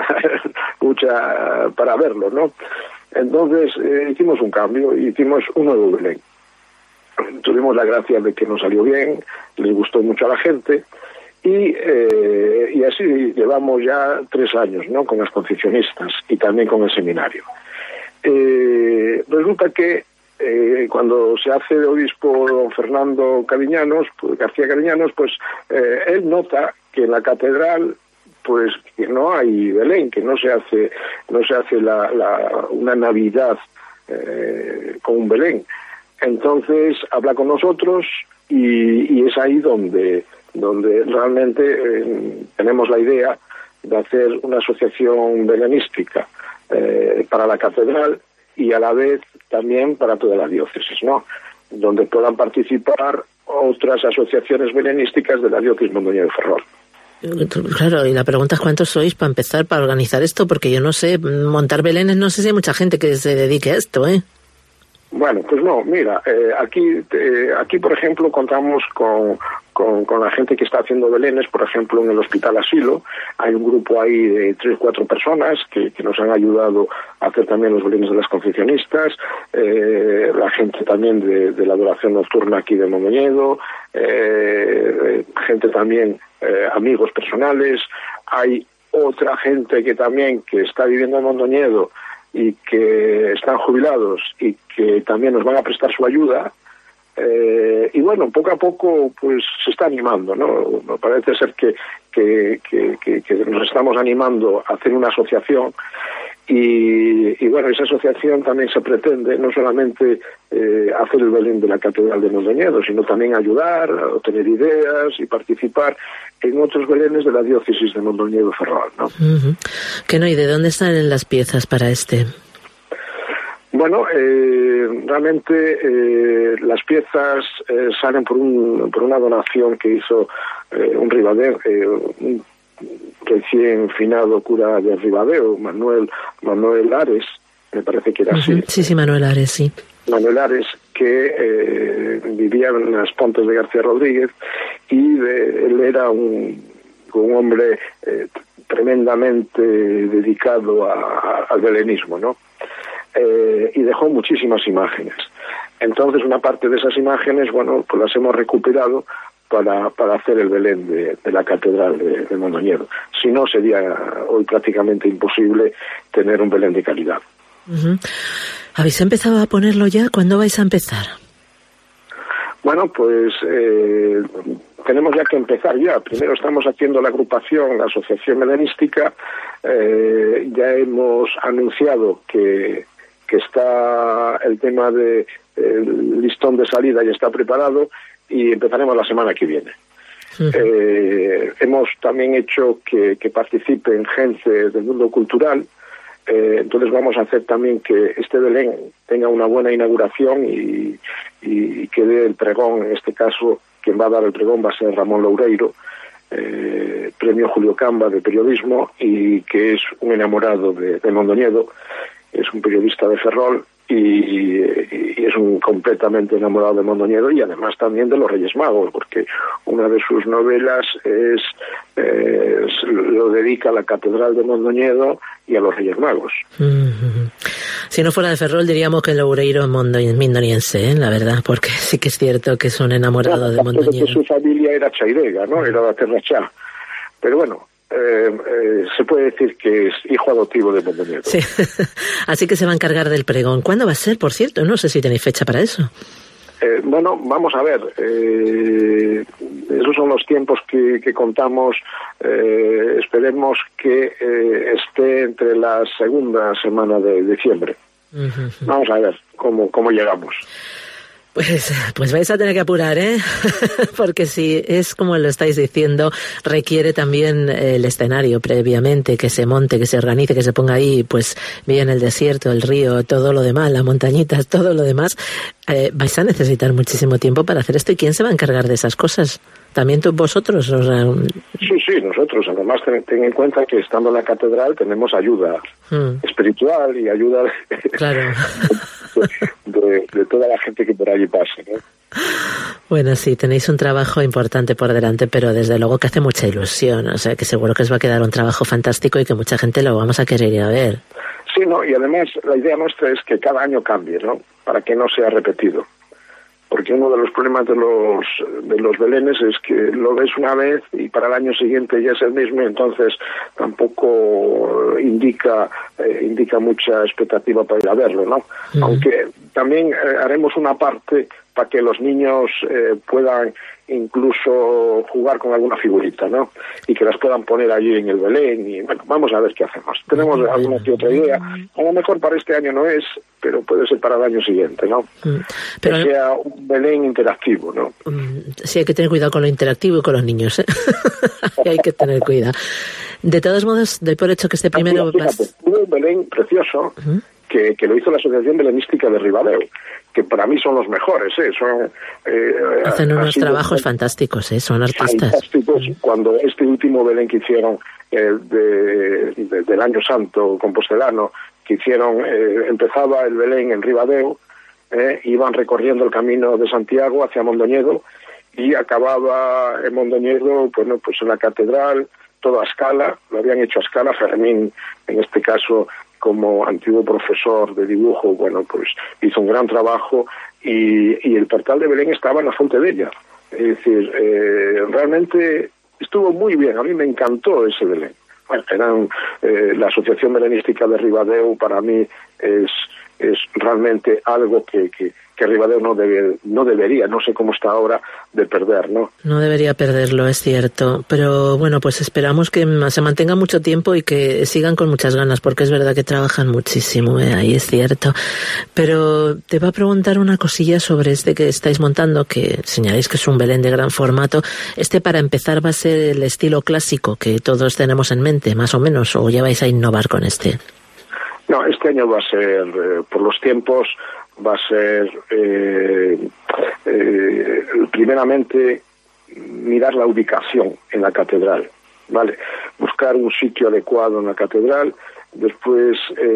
mucha para verlo, ¿no? Entonces eh, hicimos un cambio y hicimos un nuevo Belén. Tuvimos la gracia de que nos salió bien, les gustó mucho a la gente y, eh, y así llevamos ya tres años, ¿no? Con las concepcionistas y también con el seminario. Eh, resulta que eh, cuando se hace de obispo don Fernando Cariñanos, pues, García Cariñanos, pues eh, él nota que en la catedral pues que no hay Belén, que no se hace no se hace la, la, una Navidad eh, con un Belén. Entonces habla con nosotros y, y es ahí donde donde realmente eh, tenemos la idea de hacer una asociación belenística eh, para la catedral y a la vez también para toda la diócesis, ¿no? Donde puedan participar otras asociaciones belenísticas de la diócesis Mondoñedo de Ferrol. Claro, y la pregunta es cuántos sois para empezar, para organizar esto, porque yo no sé, montar belenes, no sé si hay mucha gente que se dedique a esto, ¿eh? Bueno, pues no, mira, eh, aquí, eh, aquí por ejemplo contamos con, con, con la gente que está haciendo belenes, por ejemplo en el Hospital Asilo, hay un grupo ahí de tres, cuatro personas que, que nos han ayudado a hacer también los belenes de las confeccionistas, eh, la gente también de, de la adoración nocturna aquí de Mondoñedo, eh, gente también, eh, amigos personales, hay otra gente que también que está viviendo en Mondoñedo y que están jubilados y que también nos van a prestar su ayuda, eh, y bueno, poco a poco pues se está animando, ¿no? Me parece ser que, que, que, que, que nos estamos animando a hacer una asociación y, y bueno, esa asociación también se pretende no solamente eh, hacer el Belén de la Catedral de Mondoñedo, sino también ayudar, a tener ideas y participar en otros belenes de la diócesis de Mondoñedo Ferrol, ¿no? Uh-huh. ¿Qué no? ¿Y de dónde salen las piezas para este? Bueno, eh, realmente eh, las piezas eh, salen por, un, por una donación que hizo eh, un Ribadeo, eh, un recién finado cura de Ribadeo, Manuel Manuel Ares, me parece que era uh-huh. así. Sí, sí, Manuel Ares, sí. Manuel Ares, que eh, vivía en las Pontes de García Rodríguez y de, él era un, un hombre eh, tremendamente dedicado a, a, al belenismo, ¿no? Eh, y dejó muchísimas imágenes. Entonces una parte de esas imágenes, bueno, pues las hemos recuperado para, para hacer el Belén de, de la Catedral de, de Mondoñedo. Si no, sería hoy prácticamente imposible tener un Belén de calidad. Uh-huh. ¿Habéis empezado a ponerlo ya? ¿Cuándo vais a empezar? Bueno, pues eh, tenemos ya que empezar ya. Primero estamos haciendo la agrupación, la Asociación Belenística. Eh, ya hemos anunciado que, que está el tema de el listón de salida ya está preparado y empezaremos la semana que viene. Uh-huh. Eh, hemos también hecho que, que participen gente del mundo cultural. Eh, entonces vamos a hacer también que este Belén tenga una buena inauguración y, y que dé el pregón. En este caso, quien va a dar el pregón va a ser Ramón Loureiro, eh, premio Julio Camba de periodismo, y que es un enamorado de, de Mondoñedo, es un periodista de Ferrol y, y es un completamente enamorado de Mondoñedo y además también de los Reyes Magos, porque una de sus novelas es, eh, es lo dedica a la Catedral de Mondoñedo y a los Reyes Magos. Uh-huh. Si no fuera de Ferrol diríamos que Loureiro es mondoniense, ¿eh? La verdad, porque sí que es cierto que es un enamorado bueno, de Mondoñedo. Que su familia era chairega, ¿no? Era de Terrachá. Pero bueno, Eh, eh, se puede decir que es hijo adoptivo de Mondoñedo. Sí. Así que se va a encargar del pregón. ¿Cuándo va a ser, por cierto? No sé si tenéis fecha para eso. Eh, bueno, vamos a ver. Eh, esos son los tiempos que, que contamos. Eh, esperemos que eh, esté entre la segunda semana de diciembre. Uh-huh. Vamos a ver cómo, cómo llegamos. Pues, pues vais a tener que apurar, ¿eh? Porque si es como lo estáis diciendo, requiere también el escenario previamente, que se monte, que se organice, que se ponga ahí, pues bien el desierto, el río, todo lo demás, las montañitas, todo lo demás. Eh, vais a necesitar muchísimo tiempo para hacer esto. ¿Y quién se va a encargar de esas cosas? ¿También tú, vosotros? O sea, sí, sí, nosotros. Además, ten, ten en cuenta que estando en la catedral tenemos ayuda hmm. espiritual y ayuda de, claro. de, de, de toda la gente que por allí pase, ¿no? Bueno, sí, tenéis un trabajo importante por delante, pero desde luego que hace mucha ilusión. O sea, que seguro que os va a quedar un trabajo fantástico y que mucha gente lo vamos a querer ir a ver. Sí, no, y además la idea nuestra es que cada año cambie, ¿no? Para que no sea repetido. porque uno de los problemas de los de los belenes es que lo ves una vez y para el año siguiente ya es el mismo, y entonces tampoco indica eh, indica mucha expectativa para ir a verlo, ¿no? Uh-huh. Aunque también eh, haremos una parte para que los niños eh, puedan incluso jugar con alguna figurita, ¿no? Y que las puedan poner allí en el Belén, y bueno, vamos a ver qué hacemos. Tenemos alguna que otra idea. A lo mejor para este año no es, pero puede ser para el año siguiente, ¿no? Pero que sea un Belén interactivo, ¿no? Sí, hay que tener cuidado con lo interactivo y con los niños, ¿eh? Hay que tener cuidado. De todos modos, doy por hecho que este primero... Fíjate, un Belén precioso, uh-huh. que, que lo hizo la Asociación Belenística de Ribadeo, que para mí son los mejores, ¿eh? Son, eh, hacen unos trabajos fantásticos, ¿eh? Son artistas. Fantásticos. Cuando este último Belén que hicieron eh, de, de, del Año Santo compostelano, que hicieron, eh, empezaba el Belén en Ribadeo, eh, iban recorriendo el camino de Santiago hacia Mondoñedo y acababa en Mondoñedo, bueno, pues en la catedral, todo a escala, lo habían hecho a escala. Fermín, en este caso, como antiguo profesor de dibujo, bueno, pues hizo un gran trabajo, y, y el portal de Belén estaba en la Fonte Bella. Es decir, eh, realmente estuvo muy bien, a mí me encantó ese Belén. Bueno, eran, eh, la Asociación Belenística de Ribadeo para mí es, es realmente algo que, que, que Ribadeo no, debe, no debería, no sé cómo está ahora, de perder, ¿no? No debería perderlo, es cierto. Pero bueno, pues esperamos que se mantenga mucho tiempo y que sigan con muchas ganas, porque es verdad que trabajan muchísimo, ¿eh? Ahí es cierto. Pero te voy a preguntar una cosilla sobre este que estáis montando, que señaláis que es un Belén de gran formato. Este, para empezar, va a ser el estilo clásico que todos tenemos en mente, más o menos, ¿o ya vais a innovar con este? No, este año va a ser, eh, por los tiempos, va a ser eh, eh, primeramente mirar la ubicación en la catedral, ¿vale? Buscar un sitio adecuado en la catedral. Después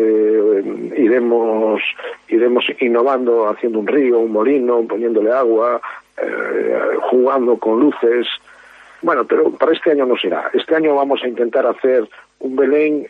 eh, iremos iremos innovando, haciendo un río, un molino, poniéndole agua, eh, jugando con luces. Bueno, pero para este año no será. Este año vamos a intentar hacer un Belén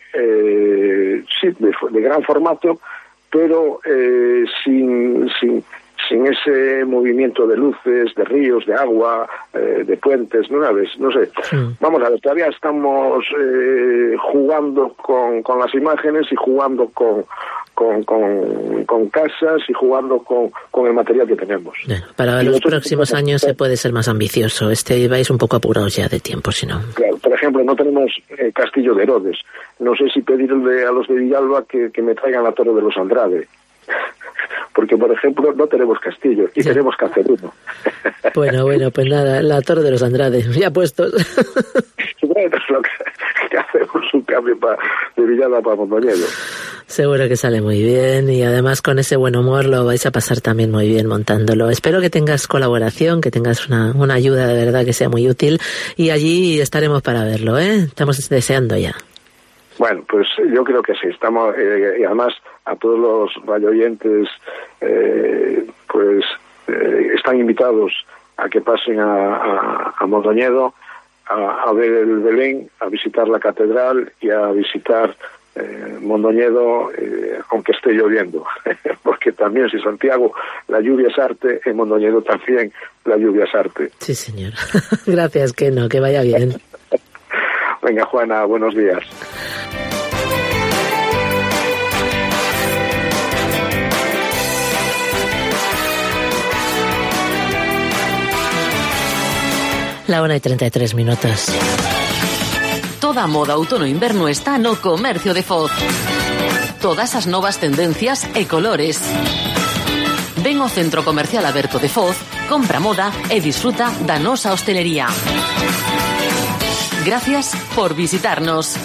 eh, sí, de, de gran formato, pero eh, sin, sin, sin ese movimiento de luces, de ríos, de agua, eh, de puentes, ¿no sabes? No sé. Sí. Vamos a ver, todavía estamos eh, jugando con, con las imágenes y jugando con, con, con, con casas y jugando con, con el material que tenemos. Bueno, para y los próximos tenemos, años se puede ser más ambicioso. Este vais un poco apurados ya de tiempo, si no. Claro, por ejemplo, no tenemos eh, Castillo de Herodes. No sé si pedirle a los de Villalba que, que me traigan la Torre de los Andrade. Porque, por ejemplo, no tenemos castillo y sí. Tenemos que hacer uno. Bueno, bueno, pues nada, la Torre de los Andrade, ya puestos. Bueno, es lo que, que hacemos un cambio pa, de Villalba para Mondoñedo. Seguro que sale muy bien, y además con ese buen humor lo vais a pasar también muy bien montándolo. Espero que tengas colaboración, que tengas una, una ayuda de verdad que sea muy útil, y allí estaremos para verlo, ¿eh? Estamos deseando ya. Bueno, pues yo creo que sí, estamos, eh, y además a todos los radioyentes, eh, pues eh, están invitados a que pasen a, a, a Mondoñedo a, a ver el Belén, a visitar la catedral y a visitar eh, Mondoñedo, eh, aunque esté lloviendo, porque también si Santiago la lluvia es arte, en Mondoñedo también la lluvia es arte. Sí, señor. Gracias, que no, que vaya bien. Venga, Juana, buenos días. La una y treinta y tres minutos. Toda moda outono-inverno está no Comercio de Foz. Todas as novas tendencias e colores. Ven ao Centro Comercial Aberto de Foz, compra moda e disfruta da nosa hostelería. Gracias por visitarnos.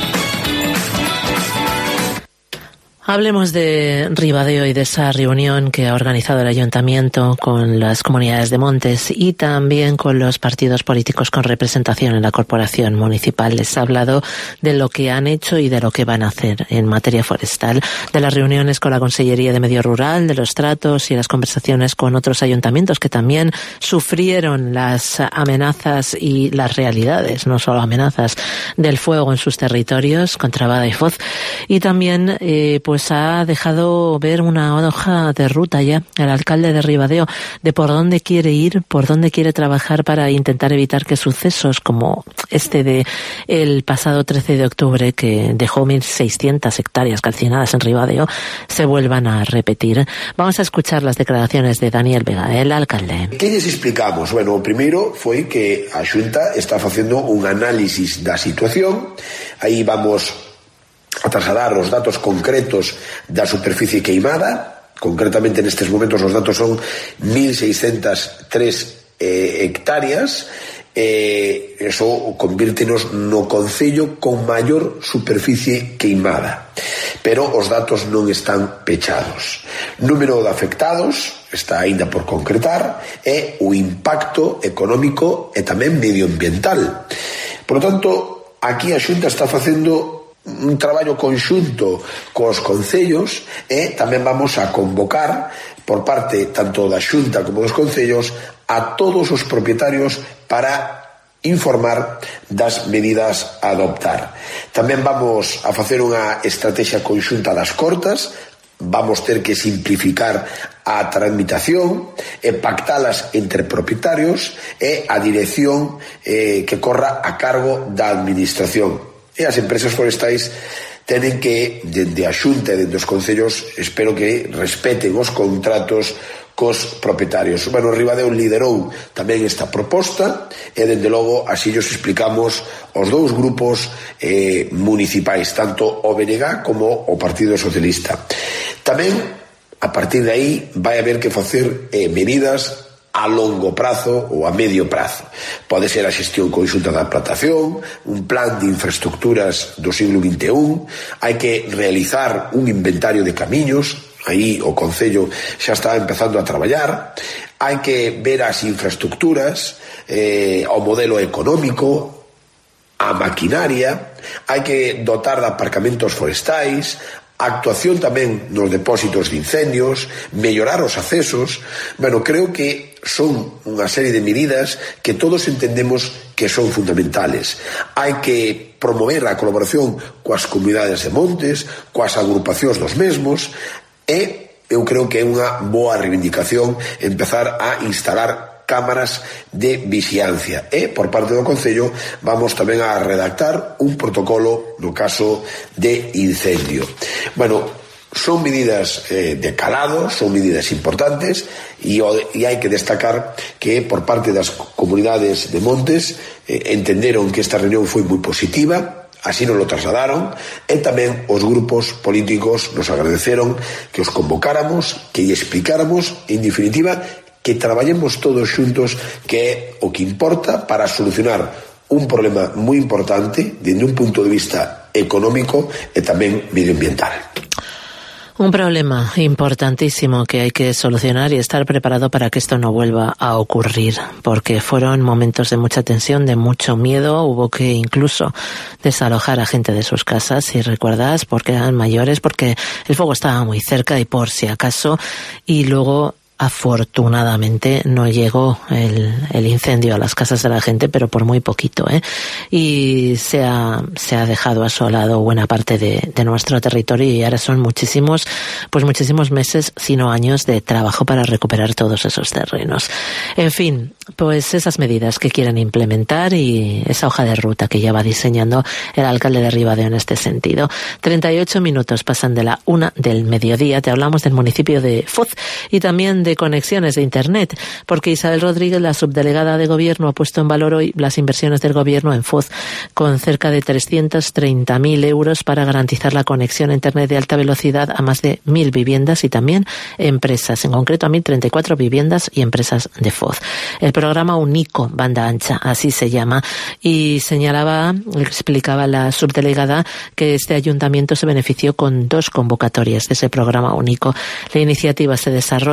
Hablemos de Ribadeo y de esa reunión que ha organizado el Ayuntamiento con las comunidades de montes y también con los partidos políticos con representación en la Corporación Municipal. Les ha hablado de lo que han hecho y de lo que van a hacer en materia forestal, de las reuniones con la Consellería de Medio Rural, de los tratos y las conversaciones con otros ayuntamientos que también sufrieron las amenazas y las realidades, no solo amenazas, del fuego en sus territorios contra Badajoz, y también eh, pues nos ha dejado ver una hoja de ruta ya, el alcalde de Ribadeo, de por dónde quiere ir, por dónde quiere trabajar para intentar evitar que sucesos como este de el pasado trece de octubre, que dejó mil seiscientas hectáreas calcinadas en Ribadeo, se vuelvan a repetir. Vamos a escuchar las declaraciones de Daniel Vega, el alcalde. Que lles explicamos? Bueno, o primeiro foi que a Xunta está facendo un análisis da situación. Aí vamos a trasladar os datos concretos da superficie queimada. Concretamente nestes momentos os datos son mil seiscientas tres eh, hectáreas. Eh, eso convírtenos no concello con maior superficie queimada, pero os datos non están pechados. Número de afectados está aínda por concretar, e o impacto económico e tamén medioambiental. Por lo tanto, aquí a Xunta está facendo un traballo conxunto cos concellos, e tamén vamos a convocar por parte tanto da Xunta como dos concellos a todos os propietarios para informar das medidas a adoptar. Tamén vamos a facer unha estrategia conxunta das cortas. Vamos ter que simplificar a tramitación e pactalas entre propietarios e a dirección eh, que corra a cargo da administración. E as empresas forestais tenen que, dende a Xunta e dende os concellos, espero que respeten os contratos cos propietarios. Bueno, Ribadeo liderou tamén esta proposta e, dende logo, así os explicamos os dous grupos eh, municipais, tanto o B N G como o Partido Socialista. Tamén, a partir de aí, vai haber que facer eh, medidas a longo prazo ou a medio prazo. Pode ser a xestión conxunta da plantación, un plan de infraestructuras do siglo vinte e un, hai que realizar un inventario de camiños, aí o Concello xa está empezando a traballar, hai que ver as infraestructuras, eh, o modelo económico, a maquinaria, hai que dotar de aparcamentos forestais, actuación tamén nos depósitos de incendios, mellorar os accesos. Bueno, creo que son unha serie de medidas que todos entendemos que son fundamentales. Hai que promover a colaboración coas comunidades de montes, coas agrupacións dos mesmos, e eu creo que é unha boa reivindicación empezar a instalar cámaras de vixiancia, e por parte do Concello vamos tamén a redactar un protocolo no caso de incendio. Bueno, son medidas eh, de calado, son medidas importantes, e, e hai que destacar que por parte das comunidades de montes eh, entenderon que esta reunión foi moi positiva, así nos lo trasladaron, e tamén os grupos políticos nos agradeceron que os convocáramos, que lle explicáramos, en definitiva, que traballemos todos xuntos, que é o que importa para solucionar un problema moi importante desde un punto de vista económico e tamén medioambiental. Un problema importantísimo que hay que solucionar y estar preparado para que esto no vuelva a ocurrir, porque fueron momentos de mucha tensión, de mucho miedo. Hubo que incluso desalojar a gente de sus casas, si recuerdas, porque eran mayores, porque el fuego estaba muy cerca y por si acaso, y luego afortunadamente no llegó el, el incendio a las casas de la gente, pero por muy poquito, ¿eh? Y se ha, se ha dejado asolado buena parte de, de nuestro territorio, y ahora son muchísimos, pues muchísimos meses, sino años de trabajo para recuperar todos esos terrenos. En fin, pues esas medidas que quieren implementar y esa hoja de ruta que ya va diseñando el alcalde de Ribadeo en este sentido. treinta y ocho minutos pasan de la una del mediodía. Te hablamos del municipio de Foz y también de conexiones de Internet, porque Isabel Rodríguez, la subdelegada de Gobierno, ha puesto en valor hoy las inversiones del Gobierno en Foz, con cerca de trescientos treinta mil euros para garantizar la conexión a Internet de alta velocidad a más de mil viviendas y también empresas, en concreto a mil treinta y cuatro viviendas y empresas de Foz. El programa Unico Banda Ancha, así se llama, y señalaba, explicaba la subdelegada, que este ayuntamiento se benefició con dos convocatorias de ese programa Unico. La iniciativa se desarrolla por parte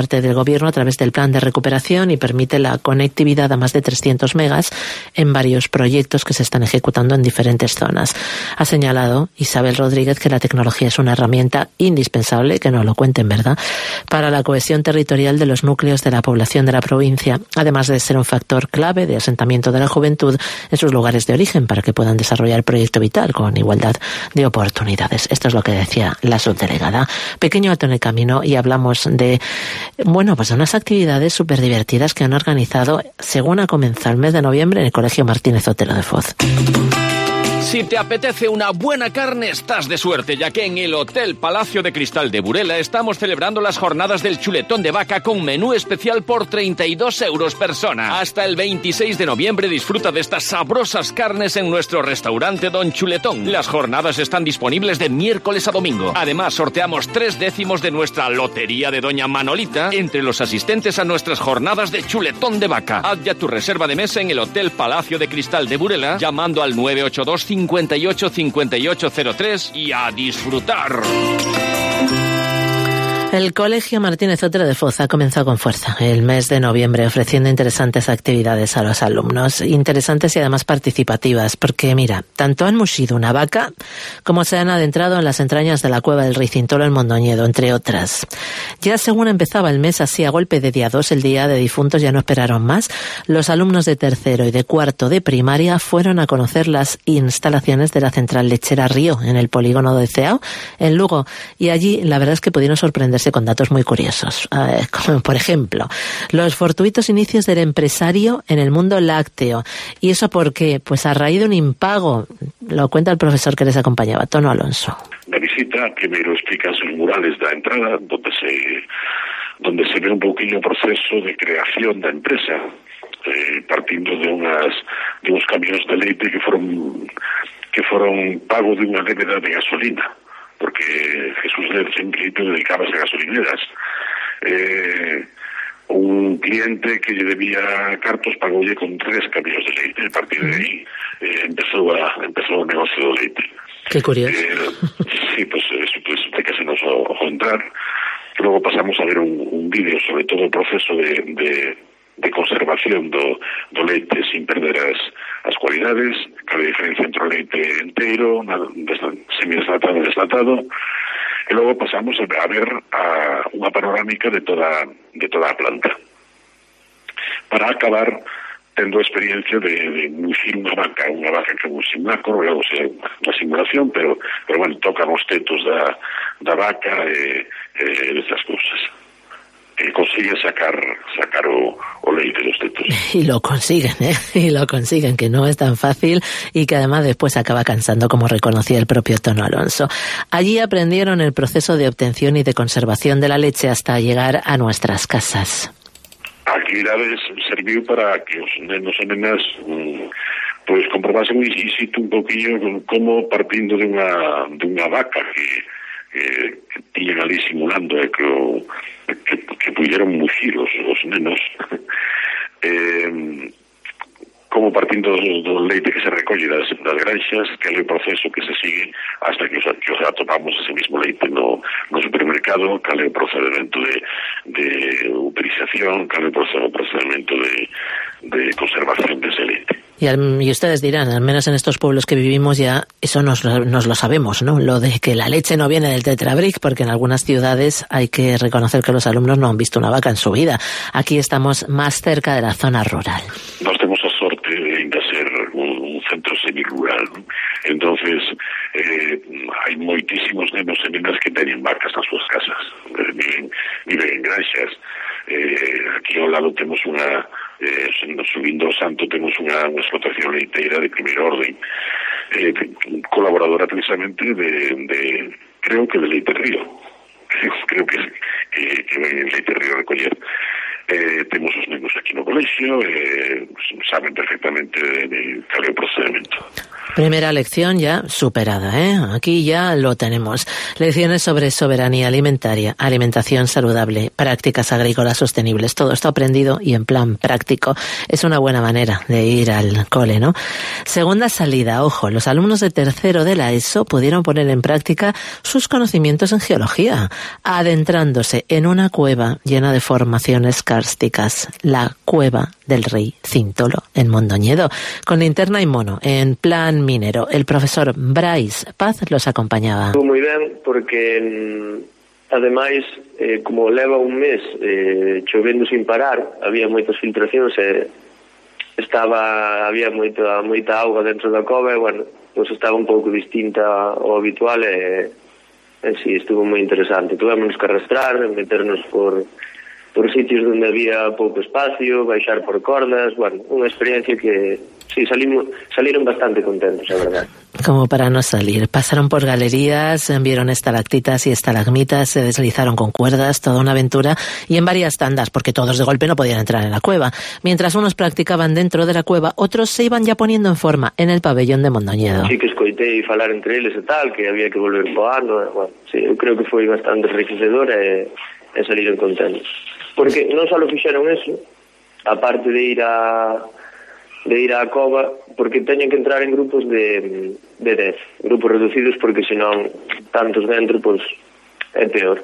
parte del Gobierno a través del Plan de Recuperación y permite la conectividad a más de trescientos megas en varios proyectos que se están ejecutando en diferentes zonas. Ha señalado Isabel Rodríguez que la tecnología es una herramienta indispensable, que nos lo cuenten, ¿verdad?, para la cohesión territorial de los núcleos de la población de la provincia, además de ser un factor clave de asentamiento de la juventud en sus lugares de origen para que puedan desarrollar el proyecto vital con igualdad de oportunidades. Esto es lo que decía la subdelegada. Pequeño alto en el camino y hablamos de, bueno, pues de unas actividades súper divertidas que han organizado según ha comenzado el mes de noviembre en el Colegio Martínez Otero de Foz. Si te apetece una buena carne, estás de suerte, ya que en el Hotel Palacio de Cristal de Burela estamos celebrando las jornadas del chuletón de vaca con menú especial por treinta y dos euros persona. Hasta el veintiséis de noviembre disfruta de estas sabrosas carnes en nuestro restaurante Don Chuletón. Las jornadas están disponibles de miércoles a domingo. Además, sorteamos tres décimos de nuestra lotería de Doña Manolita entre los asistentes a nuestras jornadas de chuletón de vaca. Haz ya tu reserva de mesa en el Hotel Palacio de Cristal de Burela llamando al nueve ocho dos cincuenta y ocho cincuenta y ocho cero tres y a disfrutar. El Colegio Martínez Otero de Foz ha comenzado con fuerza el mes de noviembre ofreciendo interesantes actividades a los alumnos, interesantes y además participativas, porque mira, tanto han mushido una vaca como se han adentrado en las entrañas de la cueva del Ricintolo en Mondoñedo, entre otras. Ya según empezaba el mes, así a golpe de día dos, el día de difuntos, ya no esperaron más. Los alumnos de tercero y de cuarto de primaria fueron a conocer las instalaciones de la central lechera Río en el polígono de Ceao, en Lugo, y allí la verdad es que pudieron sorprenderse con datos muy curiosos, eh, como por ejemplo los fortuitos inicios del empresario en el mundo lácteo. ¿Y eso por qué? Pues a raíz de un impago. Lo cuenta el profesor que les acompañaba, Tono Alonso. La visita primero explica sus murales da entrada, donde se donde se ve un poquillo o proceso de creación da empresa, eh, partindo de unas de uns camións de leite que foron que foron pago de unha débeda de gasolina, porque Jesús Led sempre dedicaba a gasolineras. Eh, un cliente que lle debía cartos pagoulle con tres camións de leite. A partir de aí eh, empezou a empezou o negocio do leite. Qué curioso. Eh, sí, pues eso pues, explícasenos ao, ao entrar. Luego pasamos a ver un, un vídeo sobre todo o proceso de, de, de conservación do, do leite sin perder as, as cualidades, cada diferencia entre o leite enteiro, semidesnatado e desnatado. E logo pasamos a ver a unha panorámica de toda de toda a planta. Para acabar tendo a experiencia de, de muxir unha vaca, unha vaca que é un simulacro, logo sea unha simulación, pero pero bueno, tocan os tetos da, da vaca e, e estas cousas. Que consigue sacar sacar o, o leite de los tetos. Y lo consiguen, ¿eh? Y lo consiguen, que no es tan fácil y que además después acaba cansando, como reconocía el propio Tono Alonso. Allí aprendieron el proceso de obtención y de conservación de la leche hasta llegar a nuestras casas. A actividades serviu para que os nenos e nenas mm, pues comprobasen in situ un poquillo como partindo de unha de unha vaca que que, que tiñan ali simulando e que o que, que pudieron muxir os, os nenos eh, como partindo do, do leite que se recolle das, das granxas, que é o proceso que se sigue hasta que os, que os atopamos ese mismo leite no, no supermercado, cal é o procedimento de, de utilización, cal é o procedimento de, de conservación dese leite. Y, al, y ustedes dirán, al menos en estos pueblos que vivimos ya eso nos, nos lo sabemos, ¿no? Lo de que la leche no viene del Tetrabric, porque en algunas ciudades hay que reconocer que los alumnos no han visto una vaca en su vida. Aquí estamos más cerca de la zona rural. Nos temos a sorte de ser un, un centro semi-rural, ¿no? Entonces eh, hai moitísimos nenos e nenas que teñen vacas nas súas casas, eh, viven, viven en granxas. Eh, aquí ao lado temos unha eh, subindo o Santo temos unha, unha explotación leiteira de primeiro orden, eh, colaboradora precisamente de, de creo que de Leite Río, creo que, que, que ven en Leite Río a recoller. eh, temos os nenos aquí no colexio, eh, saben perfectamente de cal é o procedimento. Primera lección ya superada, ¿eh? Aquí ya lo tenemos. Lecciones sobre soberanía alimentaria, alimentación saludable, prácticas agrícolas sostenibles. Todo esto aprendido y en plan práctico. Es una buena manera de ir al cole, ¿no? Segunda salida, ojo, los alumnos de tercero de la ESO pudieron poner en práctica sus conocimientos en geología, adentrándose en una cueva llena de formaciones kársticas, la Cueva del Rey Cíntolo, en Mondoñedo, con linterna y mono, en plan minero. El profesor Brais Paz los acompañaba. Estuvo moi ben porque ademais, eh, como leva un mes eh, chovendo sin parar, había moitas filtracións e estaba había moita moita auga dentro da cova e, bueno, pues estaba un pouco distinta ao habitual e, e sí, estuvo moi interesante. Tuvémonos que arrastrar, meternos por por sitios donde había pouco espacio, baixar por cordas, bueno, unha experiencia que sí, salimos, salieron bastante contentos, a verdad. Como para no salir. Pasaron por galerías, vieron estalactitas y estalagmitas, se deslizaron con cuerdas, toda una aventura, y en varias tandas, porque todos de golpe no podían entrar en la cueva. Mientras unos practicaban dentro de la cueva, otros se iban ya poniendo en forma en el pabellón de Mondoñedo. Sí que escoitei falar entre eles e tal, que había que volver po ano, bueno, sí, eu creo que foi bastante enriquecedor e, e saliron contentos. Porque non só fixeron eso, aparte de ir a de ir á cova, porque teñen que entrar en grupos de de dez, grupos reducidos, porque senón tantos dentro, pois é peor.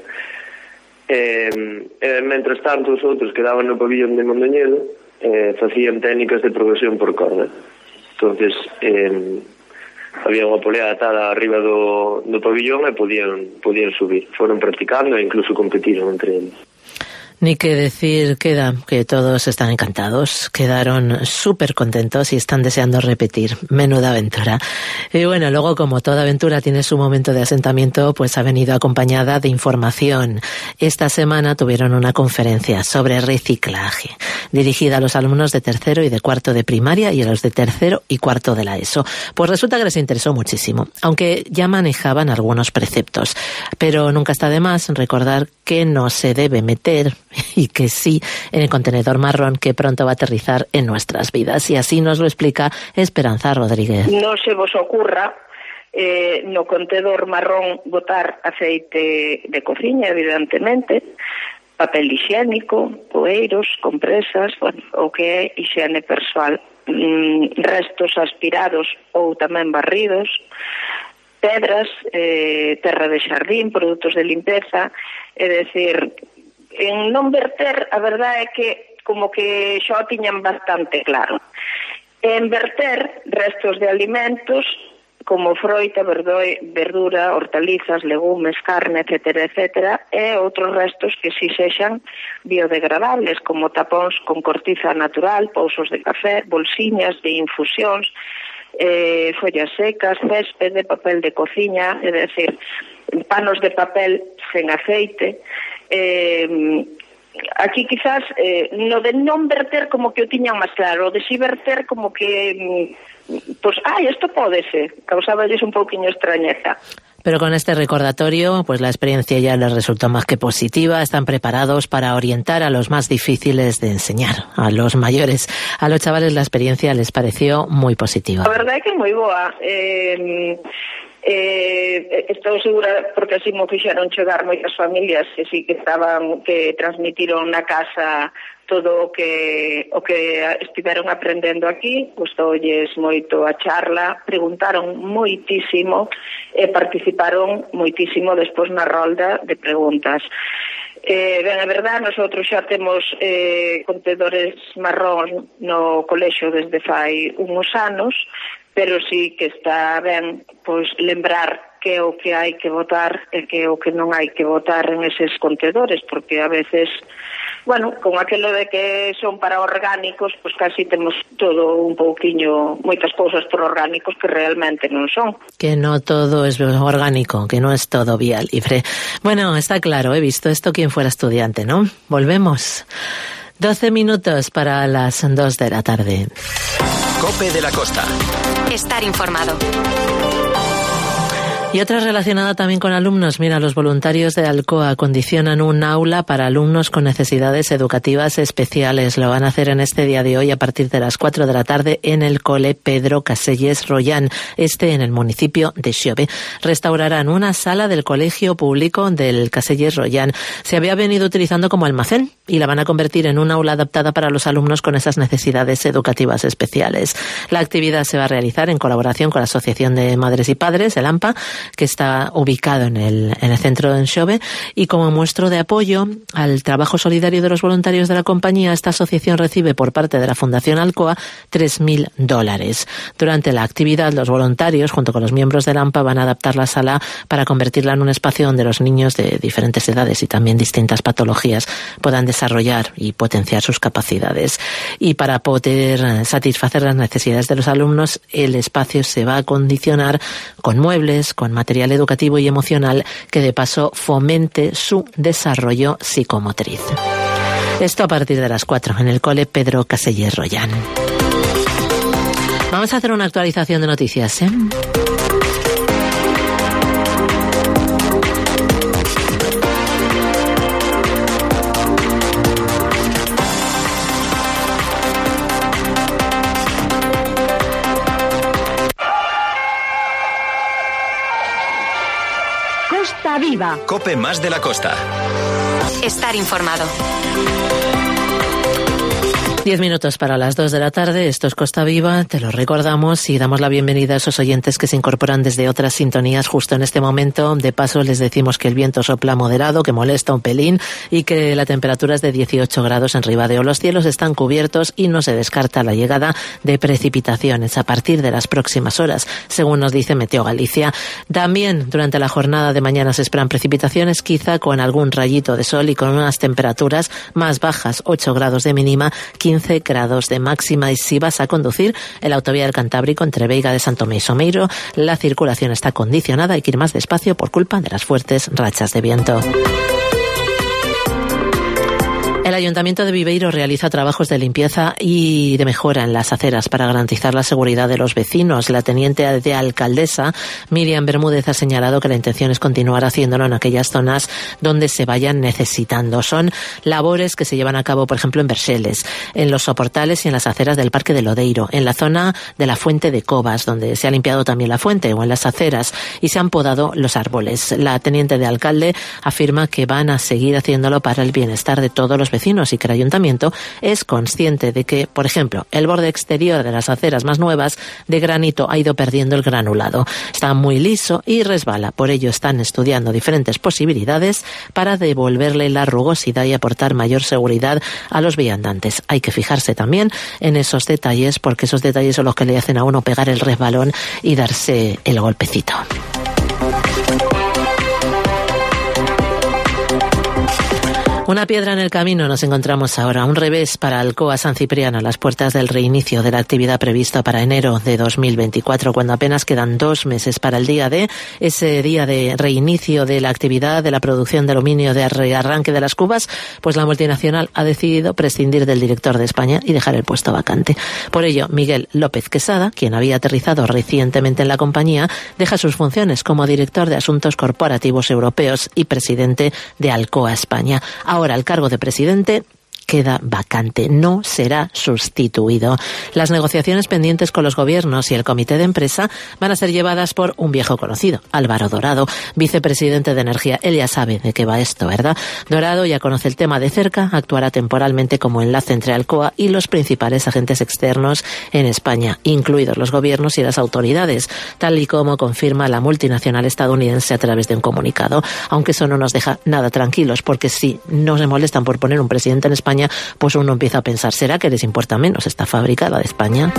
E, e mentras tanto os outros quedaban no pabillón de Mondoñedo, eh, facían técnicas de progresión por corda. Entonces, eh, había unha polea atada arriba do, do pabillón e podían, podían subir. Foron practicando e incluso competiron entre eles. Ni que decir queda que todos están encantados, quedaron súper contentos y están deseando repetir. Menuda aventura. Y bueno, luego como toda aventura tiene su momento de asentamiento, pues ha venido acompañada de información. Esta semana tuvieron una conferencia sobre reciclaje, dirigida a los alumnos de tercero y de cuarto de primaria y a los de tercero y cuarto de la ESO. Pues resulta que les interesó muchísimo, aunque ya manejaban algunos preceptos. Pero nunca está de más recordar que no se debe meter, y que sí, en el contenedor marrón que pronto va a aterrizar en nuestras vidas. Y así nos lo explica Esperanza Rodríguez. No se vos ocurra eh, no contenedor marrón botar aceite de cociña, evidentemente, papel higiénico, poeiros, compresas, bueno, o que é higiene persoal, mm, restos aspirados ou tamén barridos, pedras, eh, terra de xardín, produtos de limpeza, é dicir, en non verter, a verdade é que como que xa o tiñan bastante claro. En verter restos de alimentos como froita, verdura, hortalizas, legumes, carne, etcétera, etcétera, e outros restos que si sexan biodegradables, como tapóns con cortiza natural, pousos de café, bolsiñas de infusións, eh, follas secas, céspede, papel de cociña, é dicir, panos de papel sen aceite. Eh, aquí quizás eh, no de non verter como que o tiñan máis claro, o de si verter como que pues, ai, isto pódese, causáballes un pouquiño extrañeza. Pero con este recordatorio, pues la experiencia ya les resultó más que positiva. Están preparados para orientar a los más difíciles de enseñar, a los mayores. A los chavales la experiencia les pareció muy positiva. A verdade é que é moi boa. Eh, eh, estou segura, porque así mo fixeron chegar moitas familias que sí que estaban, que transmitiron na casa todo o que o que estiveron aprendendo aquí. Gustoulles moito a charla, preguntaron moitísimo e participaron moitísimo despois na rolda de preguntas. Eh, ben, a verdade, nosotros xa temos eh, contedores marrón no colexio desde fai uns anos, pero sí que está ben pois lembrar que é o que hai que votar e que é o que non hai que votar en eses contedores, porque a veces, bueno, con aquilo de que son para orgánicos, pois casi temos todo un pouquiño, moitas cousas por orgánicos que realmente non son. Que no todo es orgánico, que no es todo vía libre. Bueno, está claro, he visto esto quien fuera estudiante, ¿no? Volvemos. doce minutos para las dos de la tarde. Cope de la Costa. Estar informado. Y otra relacionada también con alumnos. Mira, los voluntarios de Alcoa acondicionan un aula para alumnos con necesidades educativas especiales. Lo van a hacer en este día de hoy a partir de las cuatro de la tarde en el cole Pedro Caselles Rollán, este en el municipio de Xove. Restaurarán una sala del colegio público del Caselles Rollán. Se había venido utilizando como almacén y la van a convertir en un aula adaptada para los alumnos con esas necesidades educativas especiales. La actividad se va a realizar en colaboración con la Asociación de Madres y Padres, el AMPA, que está ubicado en el, en el centro de Xove, y como muestro de apoyo al trabajo solidario de los voluntarios de la compañía, esta asociación recibe por parte de la Fundación Alcoa tres mil dólares. Durante la actividad, los voluntarios, junto con los miembros del AMPA, van a adaptar la sala para convertirla en un espacio donde los niños de diferentes edades y también distintas patologías puedan desarrollar y potenciar sus capacidades. Y para poder satisfacer las necesidades de los alumnos, el espacio se va a acondicionar con muebles, con material educativo y emocional que de paso fomente su desarrollo psicomotriz. Esto a partir de las cuatro en el cole Pedro Caselles Rollán. Vamos a hacer una actualización de noticias, ¿eh? Costa Viva. Cope más de la costa. Estar informado. Diez minutos para las dos de la tarde, esto es Costa Viva, te lo recordamos y damos la bienvenida a esos oyentes que se incorporan desde otras sintonías justo en este momento. De paso les decimos que el viento sopla moderado, que molesta un pelín y que la temperatura es de dieciocho grados en Ribadeo. Los cielos están cubiertos y no se descarta la llegada de precipitaciones a partir de las próximas horas, según nos dice Meteo Galicia. También durante la jornada de mañana se esperan precipitaciones, quizá con algún rayito de sol y con unas temperaturas más bajas, ocho grados de mínima, quince grados de máxima. Y si vas a conducir en la autovía del Cantábrico entre Veiga de Santo Tomé y Someiro, la circulación está condicionada, hay que ir más despacio por culpa de las fuertes rachas de viento. El Ayuntamiento de Viveiro realiza trabajos de limpieza y de mejora en las aceras para garantizar la seguridad de los vecinos. La teniente de alcaldesa, Miriam Bermúdez, ha señalado que la intención es continuar haciéndolo en aquellas zonas donde se vayan necesitando. Son labores que se llevan a cabo, por ejemplo, en Verseles, en los soportales y en las aceras del Parque de Lodeiro, en la zona de la Fuente de Cobas, donde se ha limpiado también la fuente, o en las aceras, y se han podado los árboles. La teniente de alcalde afirma que van a seguir haciéndolo para el bienestar de todos los vecinos y que el ayuntamiento es consciente de que, por ejemplo, el borde exterior de las aceras más nuevas de granito ha ido perdiendo el granulado. Está muy liso y resbala. Por ello están estudiando diferentes posibilidades para devolverle la rugosidad y aportar mayor seguridad a los viandantes. Hay que fijarse también en esos detalles, porque esos detalles son los que le hacen a uno pegar el resbalón y darse el golpecito. Una piedra en el camino nos encontramos ahora, un revés para Alcoa San Cipriano, a las puertas del reinicio de la actividad prevista para enero de dos mil veinticuatro, cuando apenas quedan dos meses para el día de ese día de reinicio de la actividad de la producción de aluminio de rearranque de las cubas. Pues la multinacional ha decidido prescindir del director de España y dejar el puesto vacante. Por ello, Miguel López Quesada, quien había aterrizado recientemente en la compañía, deja sus funciones como director de Asuntos Corporativos Europeos y presidente de Alcoa España. Ahora el cargo de presidente queda vacante, no será sustituido. Las negociaciones pendientes con los gobiernos y el comité de empresa van a ser llevadas por un viejo conocido, Álvaro Dorado, vicepresidente de Energía. Él ya sabe de qué va esto, ¿verdad? Dorado ya conoce el tema de cerca, actuará temporalmente como enlace entre Alcoa y los principales agentes externos en España, incluidos los gobiernos y las autoridades, tal y como confirma la multinacional estadounidense a través de un comunicado. Aunque eso no nos deja nada tranquilos, porque si no se molestan por poner un presidente en España, pues uno empieza a pensar, ¿será que les importa menos esta fábrica, la de España?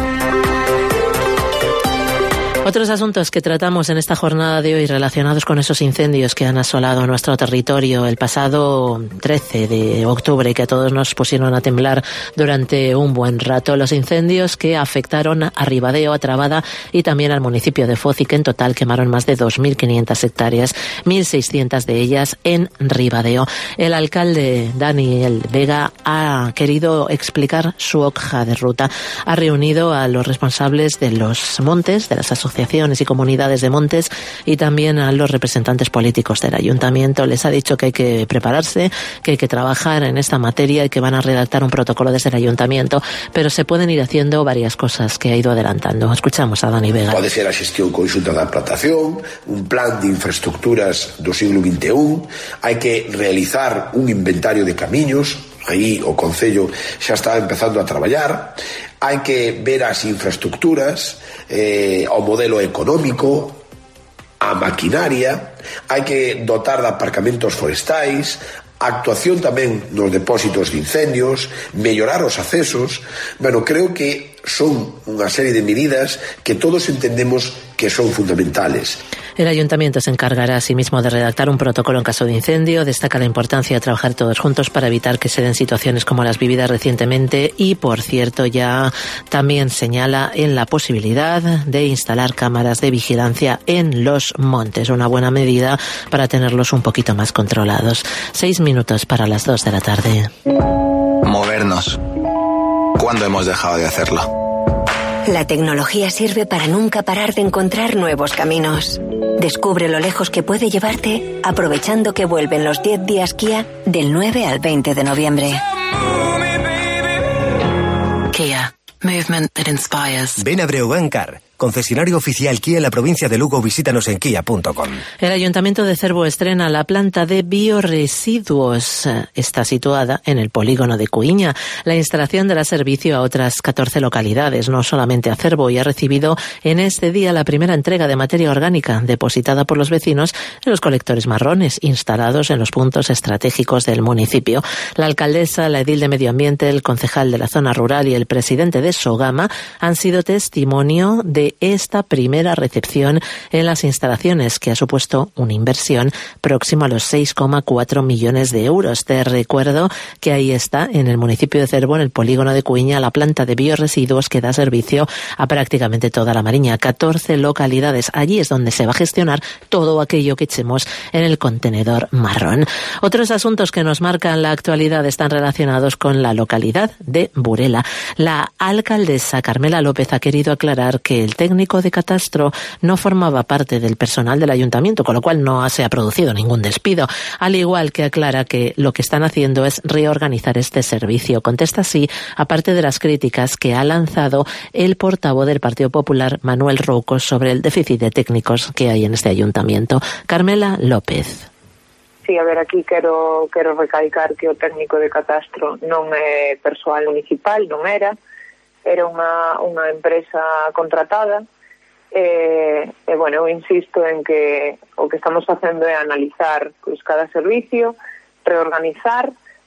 Otros asuntos que tratamos en esta jornada de hoy relacionados con esos incendios que han asolado nuestro territorio el pasado trece de octubre, que a todos nos pusieron a temblar durante un buen rato. Los incendios que afectaron a Ribadeo, a Trabada y también al municipio de Foz, y que en total quemaron más de dos mil quinientas hectáreas, mil seiscientas de ellas en Ribadeo. El alcalde Daniel Vega ha querido explicar su hoja de ruta. Ha reunido a los responsables de los montes, de las asociaciones asociaciones y comunidades de montes y también a los representantes políticos del ayuntamiento. Les ha dicho que hay que prepararse, que hay que trabajar en esta materia y que van a redactar un protocolo desde el ayuntamiento, pero se pueden ir haciendo varias cosas que ha ido adelantando. Escuchamos a Dani Vega. Pode ser a xestión conxunta da plantación, un plan de infraestructuras do siglo vinte e un, hai que realizar un inventario de camiños, aí o Concello xa está empezando a traballar, hai que ver as infraestructuras, eh, o modelo económico, a maquinaria, hai que dotar de aparcamentos forestais, a actuación tamén nos depósitos de incendios, mellorar os accesos. Bueno, creo que son unha serie de medidas que todos entendemos que son fundamentales. El ayuntamiento se encargará asimismo de redactar un protocolo en caso de incendio. Destaca la importancia de trabajar todos juntos para evitar que se den situaciones como las vividas recientemente y, por cierto, ya también señala en la posibilidad de instalar cámaras de vigilancia en los montes, una buena medida para tenerlos un poquito más controlados. Seis minutos para las dos de la tarde. Movernos. ¿Cuándo hemos dejado de hacerlo? La tecnología sirve para nunca parar de encontrar nuevos caminos. Descubre lo lejos que puede llevarte aprovechando que vuelven los diez días Kia del nueve al veinte de noviembre. Kia. Movement that inspires. Ven a Breogán Car, concesionario oficial Kia en la provincia de Lugo. Visítanos en kia punto com. El Ayuntamiento de Cervo estrena la planta de bioresiduos. Está situada en el polígono de Cuiña. La instalación dará servicio a otras catorce localidades, no solamente a Cervo, y ha recibido en este día la primera entrega de materia orgánica depositada por los vecinos en los colectores marrones instalados en los puntos estratégicos del municipio. La alcaldesa, la edil de Medio Ambiente, el concejal de la zona rural y el presidente de Sogama han sido testimonio de esta primera recepción en las instalaciones, que ha supuesto una inversión próxima a los seis coma cuatro millones de euros. Te recuerdo que ahí está, en el municipio de Cervo, en el polígono de Cuiña, la planta de bioresiduos que da servicio a prácticamente toda la Mariña, catorce localidades. Allí es donde se va a gestionar todo aquello que echemos en el contenedor marrón. Otros asuntos que nos marcan la actualidad están relacionados con la localidad de Burela. La alcaldesa Carmela López ha querido aclarar que el técnico de catastro no formaba parte del personal del ayuntamiento, con lo cual no se ha producido ningún despido, al igual que aclara que lo que están haciendo es reorganizar este servicio. Contesta así, aparte de las críticas que ha lanzado el portavoz del Partido Popular, Manuel Roucos, sobre el déficit de técnicos que hay en este ayuntamiento. Carmela López. Sí, a ver, aquí quero, quero recalcar que o técnico de catastro non é persoal municipal, non era, era unha, unha empresa contratada, e, e bueno, eu insisto en que o que estamos facendo é analizar pois, cada servicio, reorganizar,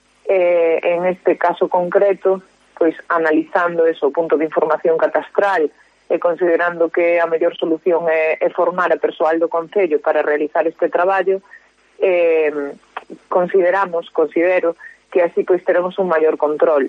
e, en este caso concreto, pois analizando eso, o punto de información catastral, e considerando que a mellor solución é, é formar a persoal do Concello para realizar este traballo, eh, consideramos, considero que así pois teremos un maior control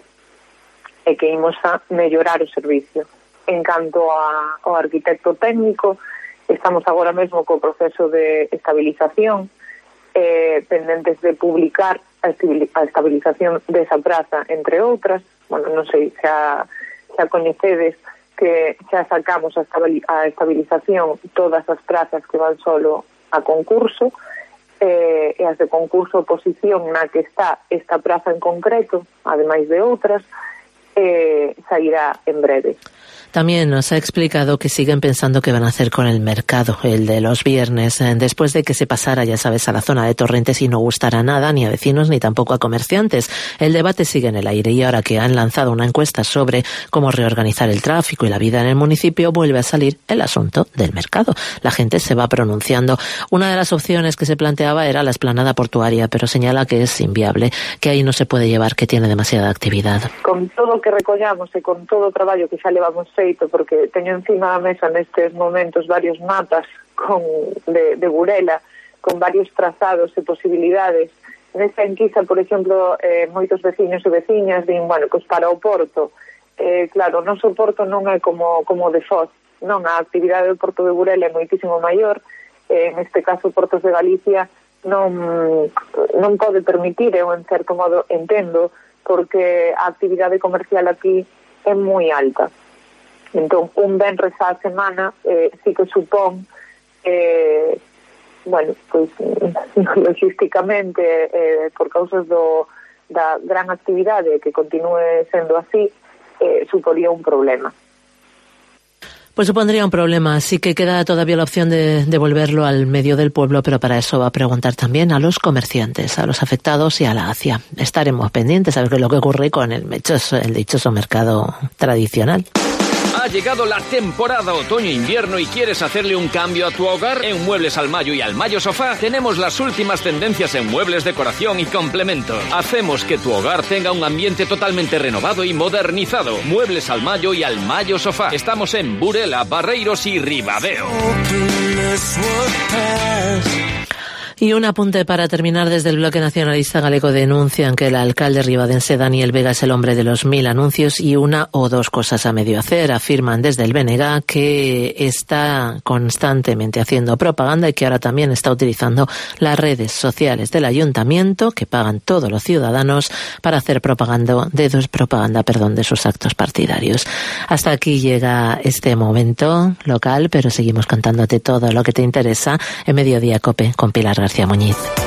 e que imos a mellorar o servicio. En canto a, ao arquitecto técnico, estamos agora mesmo co proceso de estabilización, eh, pendentes de publicar a estabilización desa praza, entre outras. Bueno, non sei, xa, xa coñecedes que xa sacamos a estabilización todas as prazas que van solo a concurso, eh, e as de concurso oposición na que está esta praza en concreto, ademais de outras, eh, sairá en breve. También nos ha explicado que siguen pensando qué van a hacer con el mercado, el de los viernes, después de que se pasara, ya sabes, a la zona de Torrentes y no gustará nada ni a vecinos ni tampoco a comerciantes. El debate sigue en el aire y ahora que han lanzado una encuesta sobre cómo reorganizar el tráfico y la vida en el municipio, vuelve a salir el asunto del mercado. La gente se va pronunciando. Una de las opciones que se planteaba era la explanada portuaria, pero señala que es inviable, que ahí no se puede llevar, que tiene demasiada actividad. Con todo o que recollamos e con todo o traballo que xa levamos feito, porque teño encima da mesa nestes momentos varios mapas con, de, de Burela, con varios trazados e posibilidades. Nesta enquisa, por exemplo, eh, moitos veciños e veciñas din, bueno, pois para o Porto, eh, claro, o noso Porto non é como, como de Foz, non, a actividade do Porto de Burela é moitísimo maior, eh, neste caso Portos de Galicia non, non pode permitir, eu en certo modo entendo, porque a actividade comercial aquí é moi alta. Entón, un venres á semana eh, sí que supón eh, bueno, pois logísticamente eh, por causas do, da gran actividade que continúe sendo así, eh, suporía un problema. Pues supondría un problema, así que queda todavía la opción de devolverlo al medio del pueblo, pero para eso va a preguntar también a los comerciantes, a los afectados y a la A C I A. Estaremos pendientes a ver lo que ocurre con el mechoso, el dichoso mercado tradicional. Ha llegado la temporada otoño-invierno y quieres hacerle un cambio a tu hogar. En Muebles al Mayo y al Mayo Sofá tenemos las últimas tendencias en muebles, decoración y complementos. Hacemos que tu hogar tenga un ambiente totalmente renovado y modernizado. Muebles al Mayo y al Mayo Sofá. Estamos en Burela, Barreiros y Ribadeo. Y un apunte para terminar. Desde el Bloque Nacionalista Galego denuncian que el alcalde ribadense Daniel Vega es el hombre de los mil anuncios y una o dos cosas a medio hacer. Afirman desde el B N G que está constantemente haciendo propaganda y que ahora también está utilizando las redes sociales del ayuntamiento, que pagan todos los ciudadanos, para hacer propaganda de, propaganda, perdón, de sus actos partidarios. Hasta aquí llega este momento local, pero seguimos contándote todo lo que te interesa en Mediodía Cope con Pilar García Muñiz.